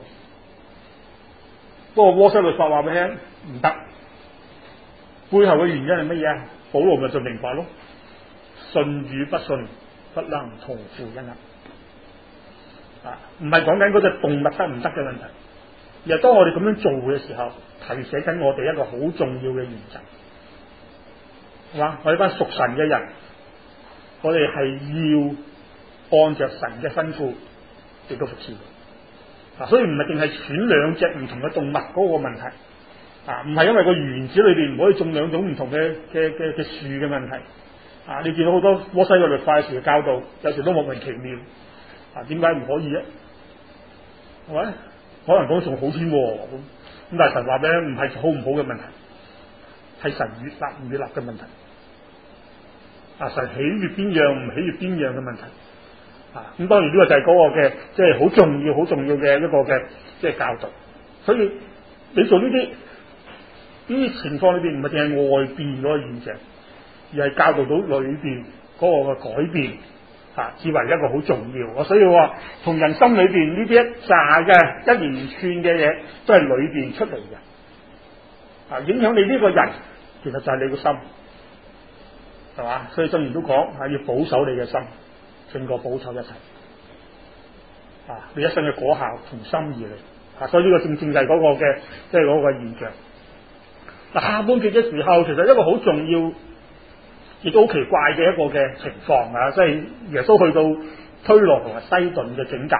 不過摩西律法話俾你聽唔得，背後嘅原因係乜嘢？保羅咪就明白咯，信與不信不能同負一軛。 唔係講緊嗰隻動物得唔得嘅問題，而係當我哋咁樣做嘅時候，提醒緊我哋一個好重要嘅原則，係嘛？我哋班屬神嘅人，我哋係要按着神嘅吩咐嚟到服侍。所以唔係淨係選兩隻唔同嘅動物嗰個問題，唔係因為個園子裏邊唔可以種兩種唔同嘅樹嘅問題。你見到好多摩西嘅律法時嘅教導，有時都莫名其妙。點解唔可以啊？係咪？可能講仲好添喎，咁但係神話咧，唔係好唔好嘅問題，係神悅納唔悅納嘅問題。神喜悅邊樣唔喜悅邊樣嘅問題。咁當然呢個就係嗰個嘅，即係好重要、好重要嘅一個嘅，即係教導。所以你做呢啲情況裏邊，唔係淨係外邊嗰個現象，而係教導到裏邊嗰個嘅改變，至為一個好重要。所以話同人心裏邊呢啲一紮嘅一連串嘅嘢，都係裏邊出嚟嘅。影響你呢個人，其實就係你個心，係嘛？所以箴言都講要保守你嘅心，勝過保守一切。你一生嘅果效從心而嚟。所以呢個正正就係嗰個嘅，即係嗰個現象。下半節嘅時候，其實一個好重要，亦都好奇怪嘅一個嘅情況即係耶穌去到推羅同埋西頓嘅境界。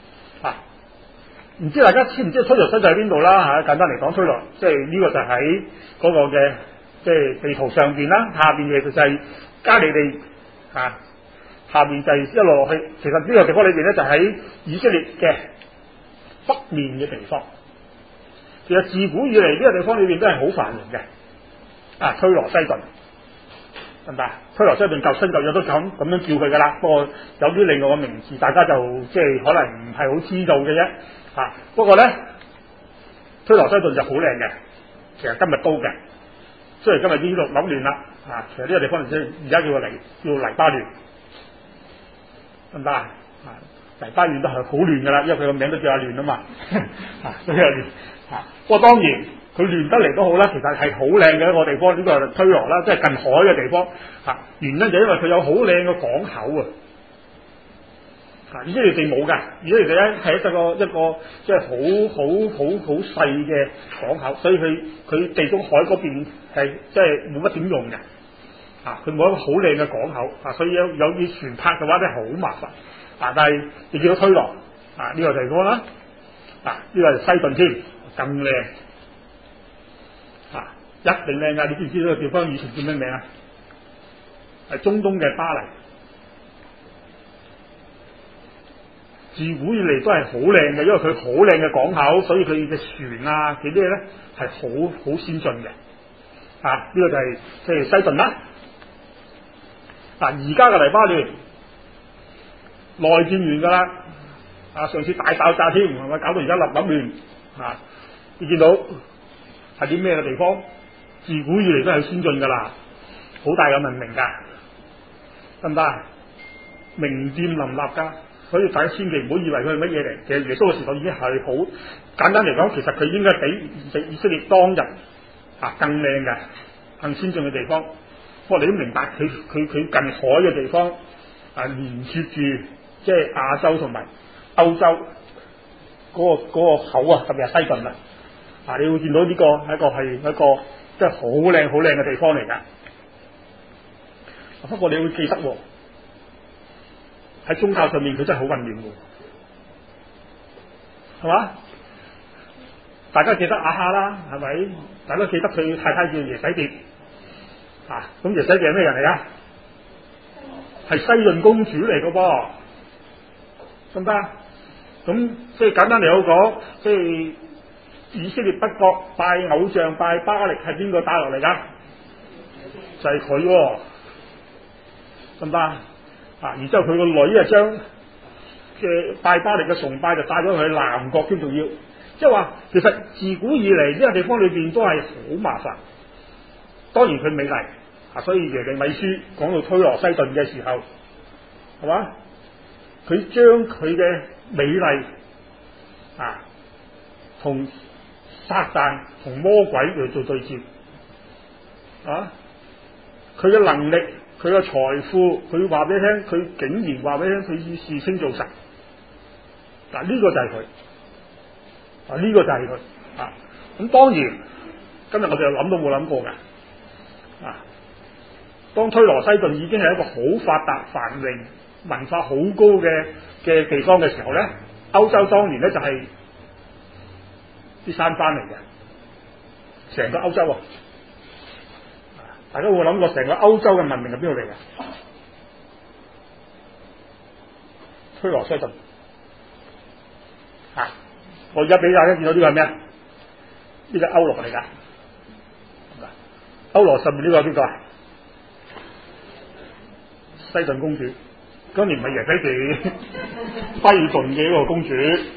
唔知大家知唔知推羅西頓喺邊度啦？簡單嚟講，推羅即係呢個就喺嗰個嘅即係地圖上邊啦，下邊嘅就係加利利下面就係一路落去。其實呢個地方裏邊咧，就喺以色列嘅北面嘅地方。其實自古以嚟呢個地方裏邊都係好繁榮嘅。推羅西頓，係咪？推羅西頓舊新舊約都咁樣叫佢噶啦。不過有啲另外嘅名字，大家就即係可能唔係好知道嘅啫。不過咧，推羅西頓就好靚嘅。其實今日都嘅，雖然今日呢度扭亂啦。其實呢個地方而家叫黎巴嫩。得唔得黎巴嫩都係好亂噶啦，因為佢個名都叫阿亂啊嘛，所以亂。不過當然佢亂得嚟都好啦，其實係好靚嘅一個地方。呢個係推羅啦，即係近海嘅地方。原因就因為佢有好靚嘅港口啊。以色列地冇噶，以色列地咧係一個即係好細嘅港口，所以佢地中海嗰邊係即係冇乜點用嘅。佢冇一個好靚嘅港口，所以有啲船泊嘅話咧好麻煩。但係你見到推羅呢個地方啦，呢個係西頓添，更靚一定靚噶。你知唔知呢個地方以前叫咩名啊？係中東嘅巴黎。自古以嚟都係好靚嘅，因為佢好靚嘅港口，所以佢嘅船佢啲嘢咧係好先進嘅。呢個就係即係西頓啦。而家嘅黎巴嫩內戰完噶啦，上次大爆炸添，係咪搞到而家立亂？你見到係啲咩嘅地方？自古以嚟都係先進噶啦，好大嘅文明噶，得唔得？名店林立噶，所以大家千祈唔好以為佢係乜嘢嚟。其實耶穌嘅時代已經係好簡單嚟講，其實佢應該比以色列當日更靚嘅、更先進嘅地方。不過你都明白，佢近海嘅地方連接住即係亞洲同埋歐洲嗰個口特別係西頓你會見到呢個係一個即係好靚好靚嘅地方嚟㗎。不過你會記得喺宗教上面佢真係好混亂㗎，係嘛？大家記得亞哈啦，係咪？大家記得佢太太叫耶洗別。咁耶洗別係咩人嚟㗎？係西頓公主嚟㗎噃，得唔得？咁即係簡單嚟講，即係以色列北國拜偶像拜巴力係邊個帶落嚟㗎？就係佢，得唔得？然之後佢個女將嘅拜巴力嘅崇拜就帶咗去南國添，仲要即係話，其實自古以嚟呢個地方裏邊都係好麻煩。當然佢美麗。所以耶利米書講到推羅西頓嘅時候，係嘛？佢將佢嘅美麗同撒旦同魔鬼嚟做對照。佢嘅能力，佢嘅財富，佢話俾你聽，佢竟然話俾你聽，佢以事稱做神。 嗱，呢個就係佢，呢個就係佢啊。咁當然今日我哋又諗都冇諗過㗎啊！當推羅西頓已經係一個好發達、繁榮、文化好高嘅地方嘅時候咧，歐洲當年咧就係啲山翻嚟嘅，成個歐洲啊！大家有冇諗過成個歐洲嘅文明係邊度嚟嘅？推羅西頓啊！我而家俾大家見到呢個係咩啊？呢個歐羅嚟㗎，歐羅上面呢個係邊個啊？西頓公主，當年唔係耶菲地揮頓嘅一個公主，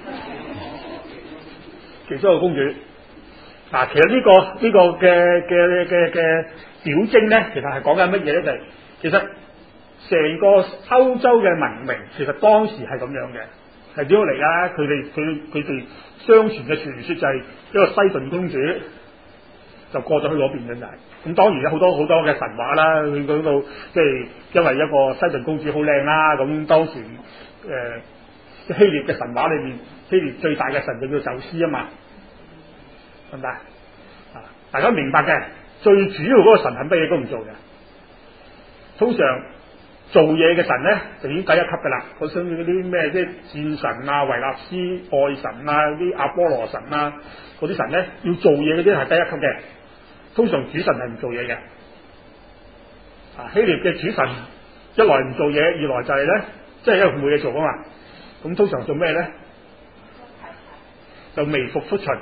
其中一個公主。嗱，其實呢個嘅表徵咧，其實係講緊乜嘢咧？就係其實成個歐洲嘅文明，其實當時係咁樣嘅，係點樣嚟㗎？佢哋相傳嘅傳說就係一個西頓公主就過咗去嗰邊嘅就係。咁當然有好多嘅神話啦，佢講到即係因為一個西頓公主好靚啦，咁當時希臘嘅神話裏面，希臘最大嘅神就叫宙斯啊嘛，係咪啊？大家明白嘅，最主要嗰個神係乜嘢都唔做嘅，通常做嘢嘅神咧就已經第一級㗎啦，好似嗰啲咩即係戰神啊、維納斯、愛神啊、啲阿波羅神啊嗰啲神咧，要做嘢嗰啲係第一級嘅。通常主神係唔做嘢嘅，希臘嘅主神一來唔做嘢，二來就係咧，即係因為佢冇嘢做啊嘛。咁通常做咩咧？就微服出巡。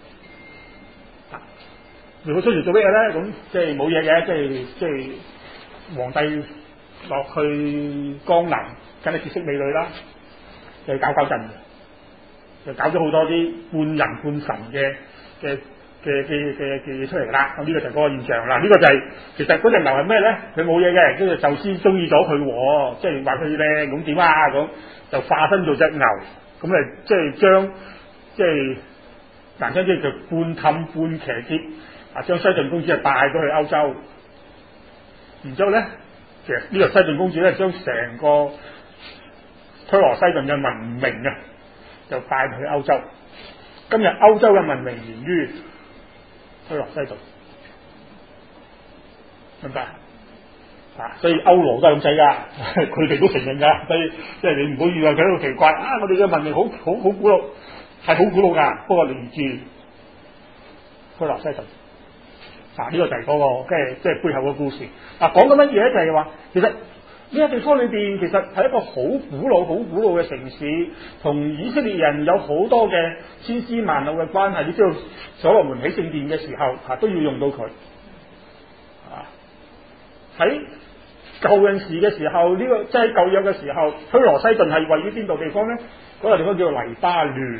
微服出巡做咩嘢咧？咁即係冇嘢嘅，即係皇帝落去江南，梗係結識美女啦，就搞震嘅，就搞咗好多啲半人半神嘅嘢出嚟啦，咁呢個就係嗰個現象啦。呢個就係其實嗰隻牛係咩咧？佢冇嘢嘅，跟住宙斯中意咗佢，即係話佢靚，咁點啊？咁就化身做隻牛，咁誒即係將即係難聽啲就半氹半騎劫啊，將西頓公主帶咗去歐洲。然之後咧，其實呢個西頓公主咧，將成個推羅西頓嘅文明啊，就帶去歐洲。今日歐洲嘅文明源於推羅西頓，明白啊？所以歐羅都係咁細㗎，佢哋都承認㗎。所以即係你唔好以為佢喺度奇怪啊！我哋嘅文明好古老，係好古老㗎。不過嚟自推羅西頓。嗱，呢個就係嗰個即係背後嘅故事。嗱，講緊乜嘢咧？就係話其實呢個地方裏邊其實係一個好古老嘅城市，同以色列人有好多嘅千絲萬縷嘅關係。你知道所羅門起聖殿嘅時候都要用到佢。喺舊陣時嘅時候，呢個即係舊約嘅時候，推羅西頓係位於邊度地方咧？嗰個地方叫做黎巴嫩，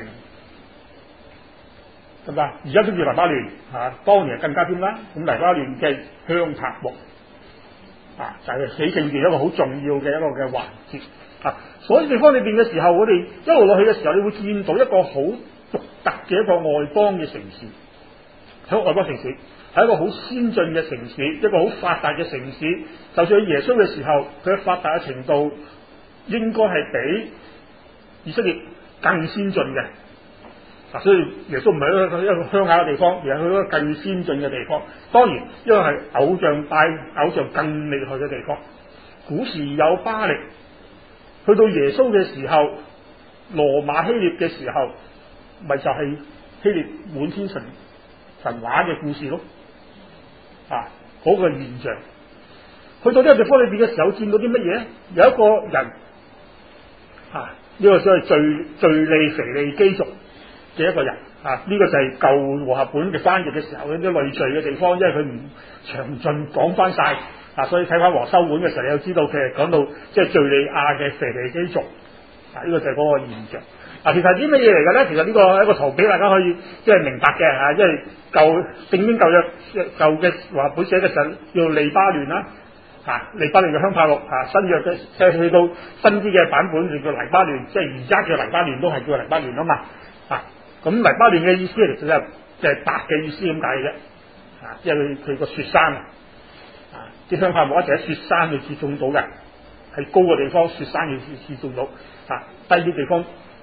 係咪啊？而家都叫黎巴嫩當年更加添啦。咁黎巴嫩嘅香柏木就係起聖殿一個好重要嘅一個嘅環節所以地方裏邊嘅時候，我哋一路落去嘅時候，你會見到一個好獨特嘅一個外邦嘅城市，喺外邦城市。係一個好先進嘅城市，一個好發達嘅城市。就算喺耶穌嘅時候，佢嘅發達嘅程度應該係比以色列更先進嘅。所以耶穌唔係一個鄉下嘅地方，而係去一個更先進嘅地方。當然，因為係偶像拜偶像更厲害嘅地方。古時有巴力，去到耶穌嘅時候，羅馬希臘嘅時候，咪就係希臘滿天神話嘅故事咯。嗰個現象，去到呢個地方裏邊嘅時候，見到啲乜嘢？有一個人呢個所謂敘利腓尼基族嘅一個人呢個就係舊和合本嘅翻譯嘅時候有啲類聚嘅地方，因為佢唔詳盡講翻晒所以睇翻和修本嘅時候，你又知道佢係講到即係敘利亞嘅腓尼基族呢個就係嗰個現象。其實啲乜嘢嚟嘅咧？其實呢個係一個圖俾大家可以即係明白嘅因為聖經舊約舊嘅和合本寫嘅時候叫利巴嫩啦利巴嫩嘅香柏木新約嘅即係去到新啲嘅版本就叫黎巴嫩，即係而家叫黎巴嫩都係叫黎巴嫩啊嘛咁黎巴嫩嘅意思其實就係白嘅意思咁解嘅啫因為佢個雪山啲香柏木一直喺雪山度接種到嘅，係高嘅地方雪山要接種到低啲地方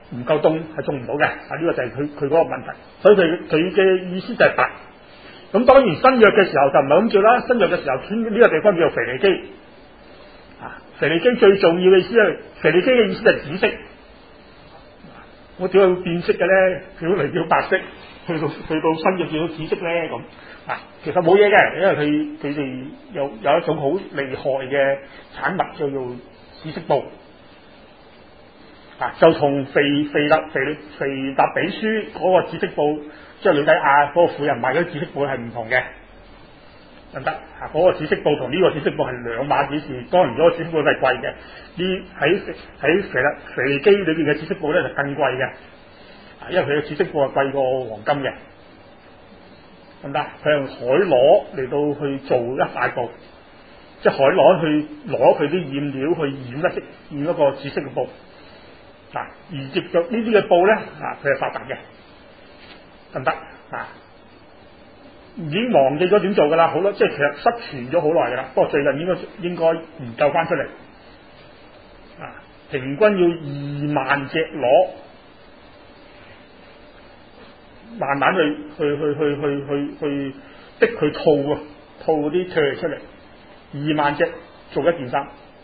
唔夠凍係種唔到嘅。呢個就係佢嗰個問題。所以佢嘅意思就係白。咁當然新約嘅時候就唔係咁叫啦。新約嘅時候稱呢個地方叫做腓尼基。腓尼基最重要嘅意思係腓尼基嘅意思就係紫色。我點解會變色嘅咧？叫嚟叫白色，去到新約叫到紫色咧咁。其實冇嘢嘅，因為佢哋有一種好厲害嘅產物叫做紫色布。就同腓立比書嗰個紫色布，即係呂底亞嗰個婦人賣嗰啲紫色布係唔同嘅，得唔得？嗰個紫色布同呢個紫色布係兩碼子事。當然嗰個紫色布都係貴嘅，呢喺腓尼基裏邊嘅紫色布咧就更貴嘅，因為佢嘅紫色布係貴過黃金嘅，得唔得？佢用海螺嚟到去做一塊布，即係海螺去攞佢啲染料去染一個紫色嘅布。而藉著呢啲嘅布咧，佢係發達嘅，得唔得？已經忘記咗點做噶啦，好啦，即係其實失傳咗好耐噶啦。不過最近應該研究翻出嚟，平均要2萬隻螺，慢慢去逼佢套嗰啲出嚟，2萬隻做一件衫。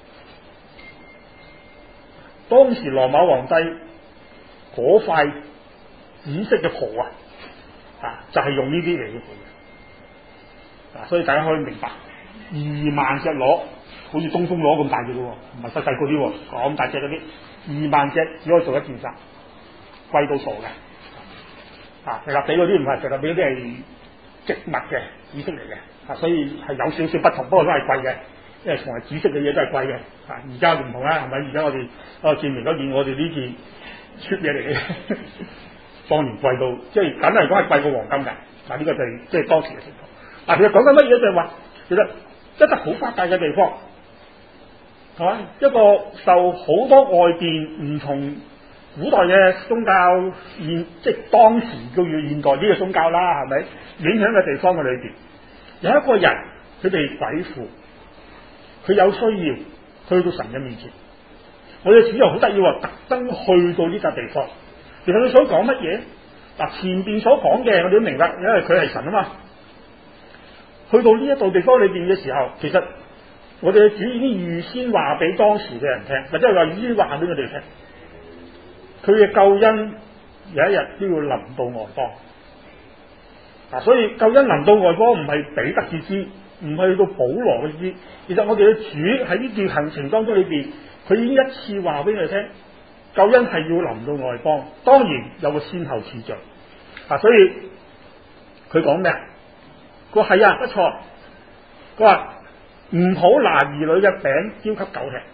當時羅馬皇帝嗰塊紫色嘅袍就係用呢啲嚟嘅袍，所以大家可以明白2萬隻螺，好似東風螺咁大隻嘅喎，唔係細細嗰啲喎，咁大隻嗰啲2萬隻只可以做一件衫，貴到傻嘅。腓立比嗰啲唔係，腓立比嗰啲係植物嘅紫色嚟嘅，所以係有少少不同，不過都係貴嘅。因為從來紫色嘅嘢都係貴嘅，而家唔同啦，係咪？而家我哋見明嗰件，我哋呢件出嘢嚟嘅，當然貴到，即係梗係講係貴過黃金嘅。呢個就係即係當時嘅情況。其實講緊乜嘢就係話，其實一個好發達嘅地方，係嘛？一個受好多外邊唔同古代嘅宗教即係當時叫做現代啲嘅宗教啦，係咪？影響嘅地方嘅裏邊，有一個人佢被鬼附。佢有需要去到神嘅面前，我哋主又好得意喎，特登去到呢笪地方。其實佢想講乜嘢？前邊所講嘅我哋都明白，因為佢係神啊嘛。去到呢一度地方裏邊嘅時候，其實我哋嘅主已經預先話俾當時嘅人聽，或者係話預先話俾我哋聽，佢嘅救恩有一日都要臨到外邦。所以救恩臨到外邦唔係彼得至知，唔係去到保羅嘅知。其實我哋嘅主喺呢段行程當中裏邊，佢已經一次話俾你聽，救恩係要臨到外邦，當然有個先後次序。所以佢講咩？佢話係啊，不錯。佢話唔好拿兒女嘅餅交給狗吃。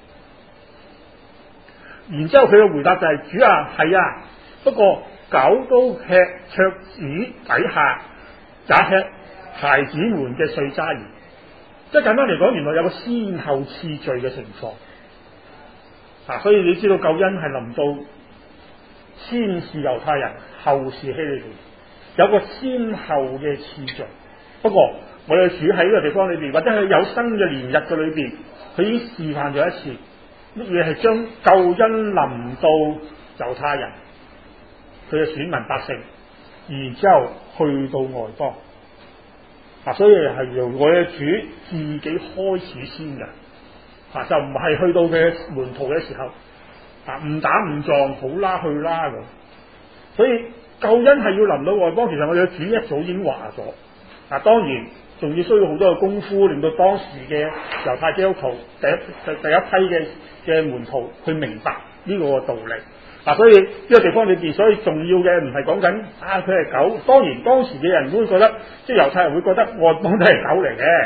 然之後佢嘅回答就係、主啊，係啊，不過狗都吃桌子底下，也吃孩子們嘅碎渣兒。即係簡單嚟講，原來有個先後次序嘅情況。所以你知道救恩係臨到先是猶太人，後是希利尼，有個先後嘅次序。不過我哋主喺呢個地方裏邊，或者係有新嘅年日嘅裏邊，佢已經示範咗一次乜嘢係將救恩臨到猶太人，佢嘅選民百姓，然之後去到外邦。所以係由我嘅主自己開始先嘅，就唔係去到嘅門徒嘅時候，誤打誤撞，好啦去啦咁。所以救恩係要臨到外邦，其實我哋嘅主一早已經話咗。當然仲要需要好多嘅功夫，令到當時嘅猶太基督徒第一批嘅門徒去明白呢個道理。所以呢個地方裏邊，所以重要嘅唔係講緊佢係狗。當然當時嘅人都會覺得，即係猶太人會覺得外邦都係狗嚟嘅。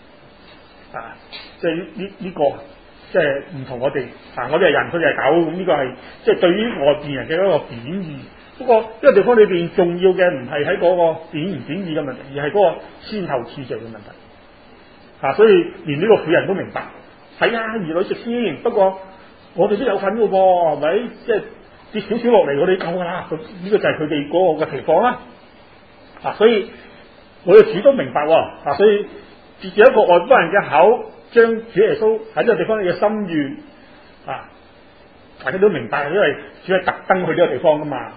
即係呢個即係唔同我哋。我哋係人，佢哋係狗。咁呢個係即係對於外邊人嘅一個貶義。不過呢個地方裏邊重要嘅唔係喺嗰個貶唔貶義嘅問題，而係嗰個先後次序嘅問題。所以連呢個婦人都明白，係啊，兒女食先。不過我哋都有份嘅噃，係咪？即係跌少少落嚟，我哋夠噶啦。呢個就係佢哋嗰個嘅情況啦。所以我哋主都明白喎。所以藉住一個外邦人嘅口，將主耶穌喺呢個地方嘅心願大家都明白，因為只係特登去呢個地方噶嘛。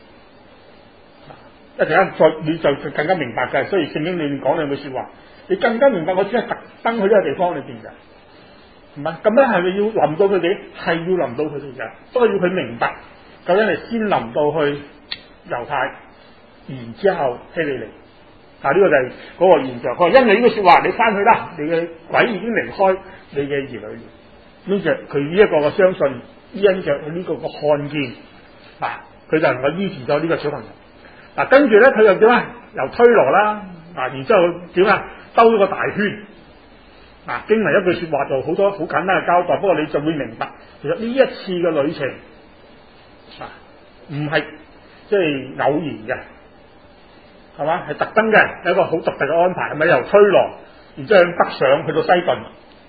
一陣間你就更加明白嘅，所以聖經裏面講兩句説話，你更加明白我只係特登去呢個地方裏邊嘅，係咪？咁咧係咪要臨到佢哋？係要臨到佢哋嘅，不過要佢明白，究竟係先臨到去猶太，然之後希利尼。呢個就係嗰個現象。佢話因為呢句説話，你翻去啦，你嘅鬼已經離開你嘅兒女。呢就佢呢一個嘅相信，因着呢個嘅看見，佢就能夠醫治咗呢個小朋友。跟住咧，佢又點啊？又推羅啦，然之後點啊？兜咗個大圈。經文一句説話就好多好簡單嘅交代，不過你就會明白，其實呢一次嘅旅程唔係即係偶然嘅，係嘛？係特登嘅，有一個好特別嘅安排，係咪由推羅，然之後向北上去到西頓，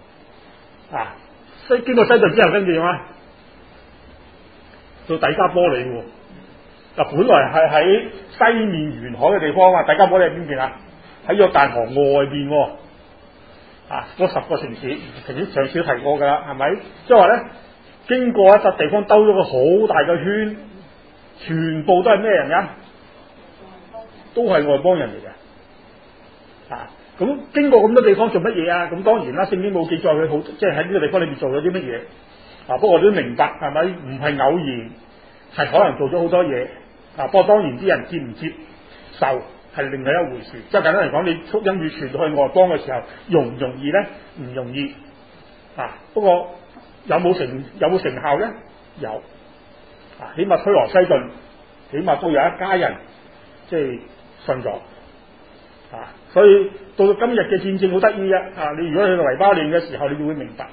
所以經過西頓之後，跟住點啊？到底加波利喎。本來係喺西面沿海嘅地方啊，底加波利喺邊邊啊？喺約旦河外邊喎。嗰10個城市，曾經上次提過㗎啦，係咪？即係話咧，經過一笪地方兜咗個好大嘅圈，全部都係咩人㗎？都係外邦人嚟嘅。咁經過咁多地方做乜嘢啊？咁當然啦，聖經冇記載佢好，即係喺呢個地方裏邊做咗啲乜嘢。不過我都明白，係咪？唔係偶然，係可能做咗好多嘢。不過當然啲人接唔接受係另外一回事。即係簡單嚟講，你福音要傳到去外邦嘅時候，容唔容易咧？唔容易。不過有冇成效咧？有。起碼推羅西頓，起碼都有一家人即係信咗。所以到今日嘅見證好得意啊！你如果去到黎巴嫩嘅時候，你就會明白。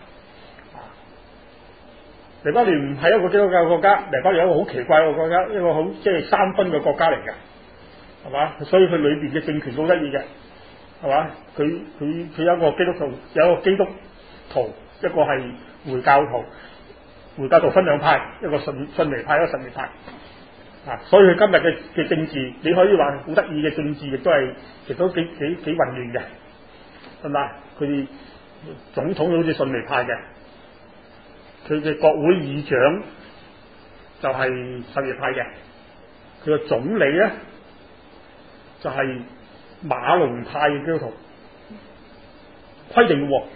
黎巴嫩唔係一個基督教國家，黎巴嫩係一個好奇怪嘅國家，一個好即係三分嘅國家嚟嘅，係嘛？所以佢裏邊嘅政權都得意嘅，係嘛？佢有一個基督徒，有一個基督徒，一個係回教徒。回教徒分兩派，一個遜尼派，一個什葉派。所以佢今日嘅政治，你可以話好得意嘅政治，亦都幾混亂嘅，係嘛？佢哋總統好似遜尼派嘅。佢嘅國會議長就係什葉派嘅，佢嘅總理咧就係馬龍派嘅基督徒，規定嘅，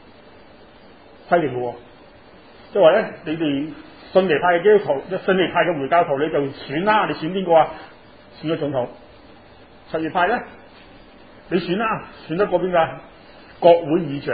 即係話咧，你哋遜尼派嘅基督徒，遜尼派嘅回教徒，你就選啦，你選邊個啊？選咗總統。什葉派咧，你選啦，選得過邊個？國會議長。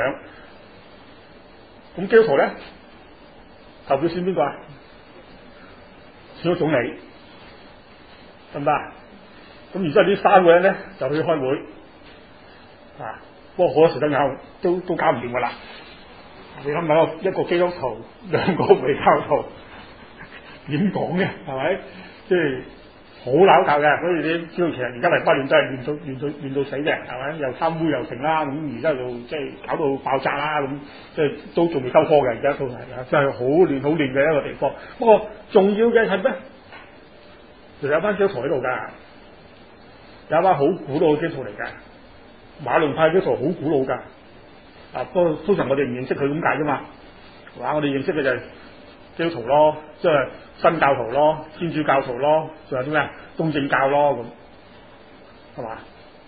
咁基督徒咧？投票選邊個啊？選咗總理，得唔得？咁然之後呢3個人咧就去開會，不過好多時都搞唔掂噶啦。你諗下一個基督徒，2個回教徒，點講嘅？係咪？即係好拗教嘅。所以你知道其實而家黎巴嫩真係亂到死嘅，係咪？又貪污又成啦，咁而家就即係搞到爆炸啦，咁即係都仲未收科嘅，而家都係真係好亂嘅一個地方。不過重要嘅係咩？就有班基督徒喺度㗎，有一班好古老嘅基督徒嚟㗎，馬龍派基督徒好古老㗎。不過通常我哋唔認識佢咁解啫嘛，係嘛？我哋認識嘅就係基督徒咯，即係新教徒咯，天主教徒咯，仲有啲咩東正教咯咁，係嘛？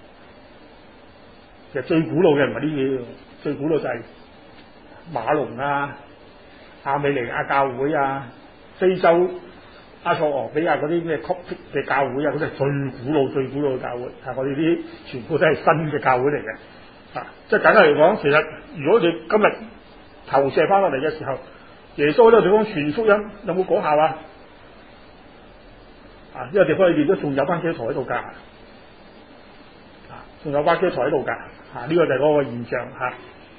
其實最古老嘅唔係啲嘢，最古老就係馬龍啊、亞美尼亞教會啊、非洲阿塞俄比亞嗰啲咩曲嘅教會啊，嗰啲係最古老嘅教會。我哋啲全部都係新嘅教會嚟嘅。即係簡單嚟講，其實如果你今日投射翻落嚟嘅時候，耶穌呢個地方傳福音有冇果效啊？呢個地方裏邊都仲有班基督徒喺度㗎，仲有班基督徒喺度㗎。呢個就係嗰個現象嚇。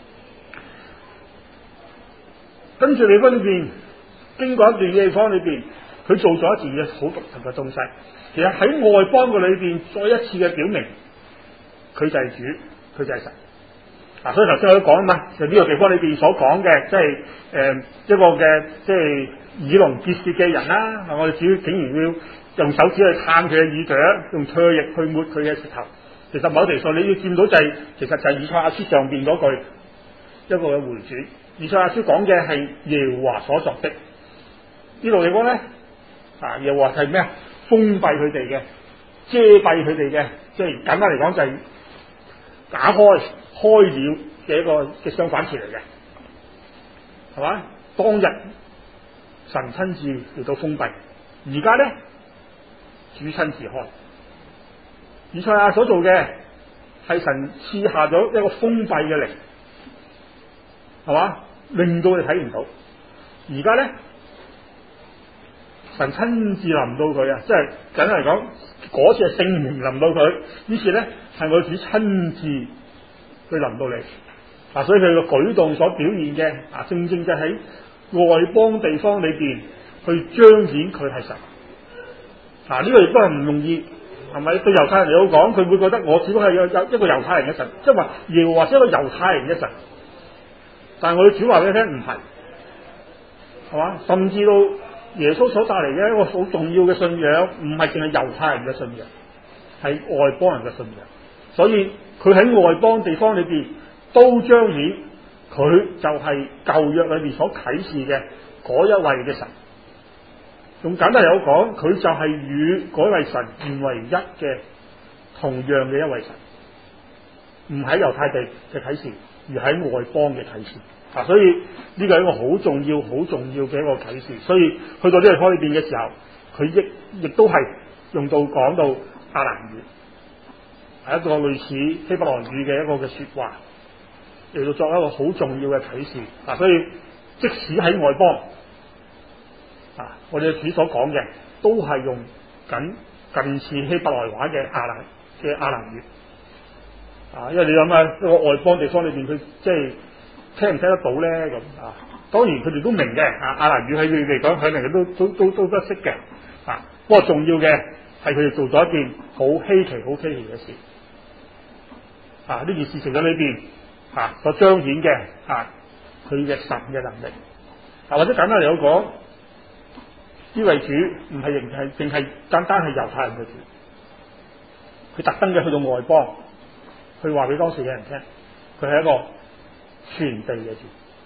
跟住你嗰邊經過一段嘅地方裏邊，佢做咗一件嘢好獨特嘅東西。其實喺外邦嘅裏邊，再一次嘅表明，佢就係主，佢就係神。所以頭先我都講啊嘛，就呢個地方裏邊所講嘅，即係一個嘅即係耳聾結舌嘅人啦。我哋主竟然要用手指去探佢嘅耳朵，用唾液去抹佢嘅舌頭。其實某程度你要見到就係、其實就係以賽亞書上邊嗰句一個嘅回轉。以賽亞書講嘅係耶和華所作的， 呢度嚟講咧，又話係咩啊？封閉佢哋嘅，遮蔽佢哋嘅，即係簡單嚟講就係打開開了嘅一個嘅相反詞嚟嘅，係嘛？當日神親自嚟到封閉，而家咧主親自開。以賽亞所做嘅係神賜下咗一個封閉嘅靈，係嘛？令到你睇唔到。而家咧神親自臨到佢啊，即係簡單嚟講，嗰次係聖靈臨到佢，於是咧係我主親自去臨到你。所以佢個舉動所表現嘅正正就喺外邦地方裏邊去彰顯佢係神。呢個亦都係唔容易，係咪？對猶太人嚟講，佢會覺得我只不過係有一個猶太人嘅神，即係話耶和華係一個猶太人嘅神。但係我哋主話俾你聽，唔係，係嘛？甚至到耶穌所帶嚟嘅一個好重要嘅信仰，唔係淨係猶太人嘅信仰，係外邦人嘅信仰。所以佢喺外邦地方裏邊都彰顯佢就係舊約裏邊所啟示嘅嗰一位嘅神。仲簡單嚟講，佢就係與嗰位神原為一嘅同樣嘅一位神，唔喺猶太地嘅啟示，而喺外邦嘅啟示。所以呢個係一個好重要、好重要嘅一個啟示。所以去到呢個方裏邊嘅時候，佢亦都係用到講到亞蘭語，係一個類似希伯來語嘅一個嘅說話，嚟到作一個好重要嘅啟示。所以即使喺外邦，我哋主所講嘅都係用緊近似希伯來話嘅亞蘭語。因為你諗下一個外邦地方裏邊，佢即係聽唔聽得到咧咁當然佢哋都明嘅，亞蘭語喺佢哋嚟講，佢哋都得識嘅。不過重要嘅係佢哋做咗一件好稀奇嘅事。呢件事情喺裏邊所彰顯嘅佢嘅神嘅能力。或者簡單嚟講，呢位主唔係淨係單單係猶太人嘅主，佢特登嘅去到外邦，去話俾當時嘅人聽，佢係一個全地嘅主。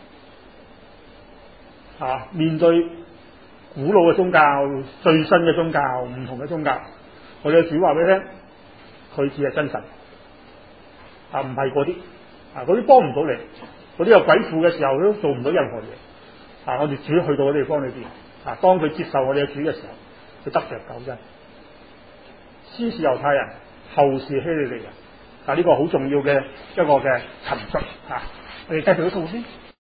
面對古老嘅宗教、最新嘅宗教、唔同嘅宗教，我哋嘅主話俾你聽，佢只係真神，唔係嗰啲，嗰啲幫唔到你，嗰啲有鬼附嘅時候都做唔到任何嘢。我哋主去到嗰地方裏邊，當佢接受我哋嘅主嘅時候，佢得着救恩。先是猶太人，後是希利尼人。呢個好重要嘅一個嘅陳述。我哋繼續去讀先。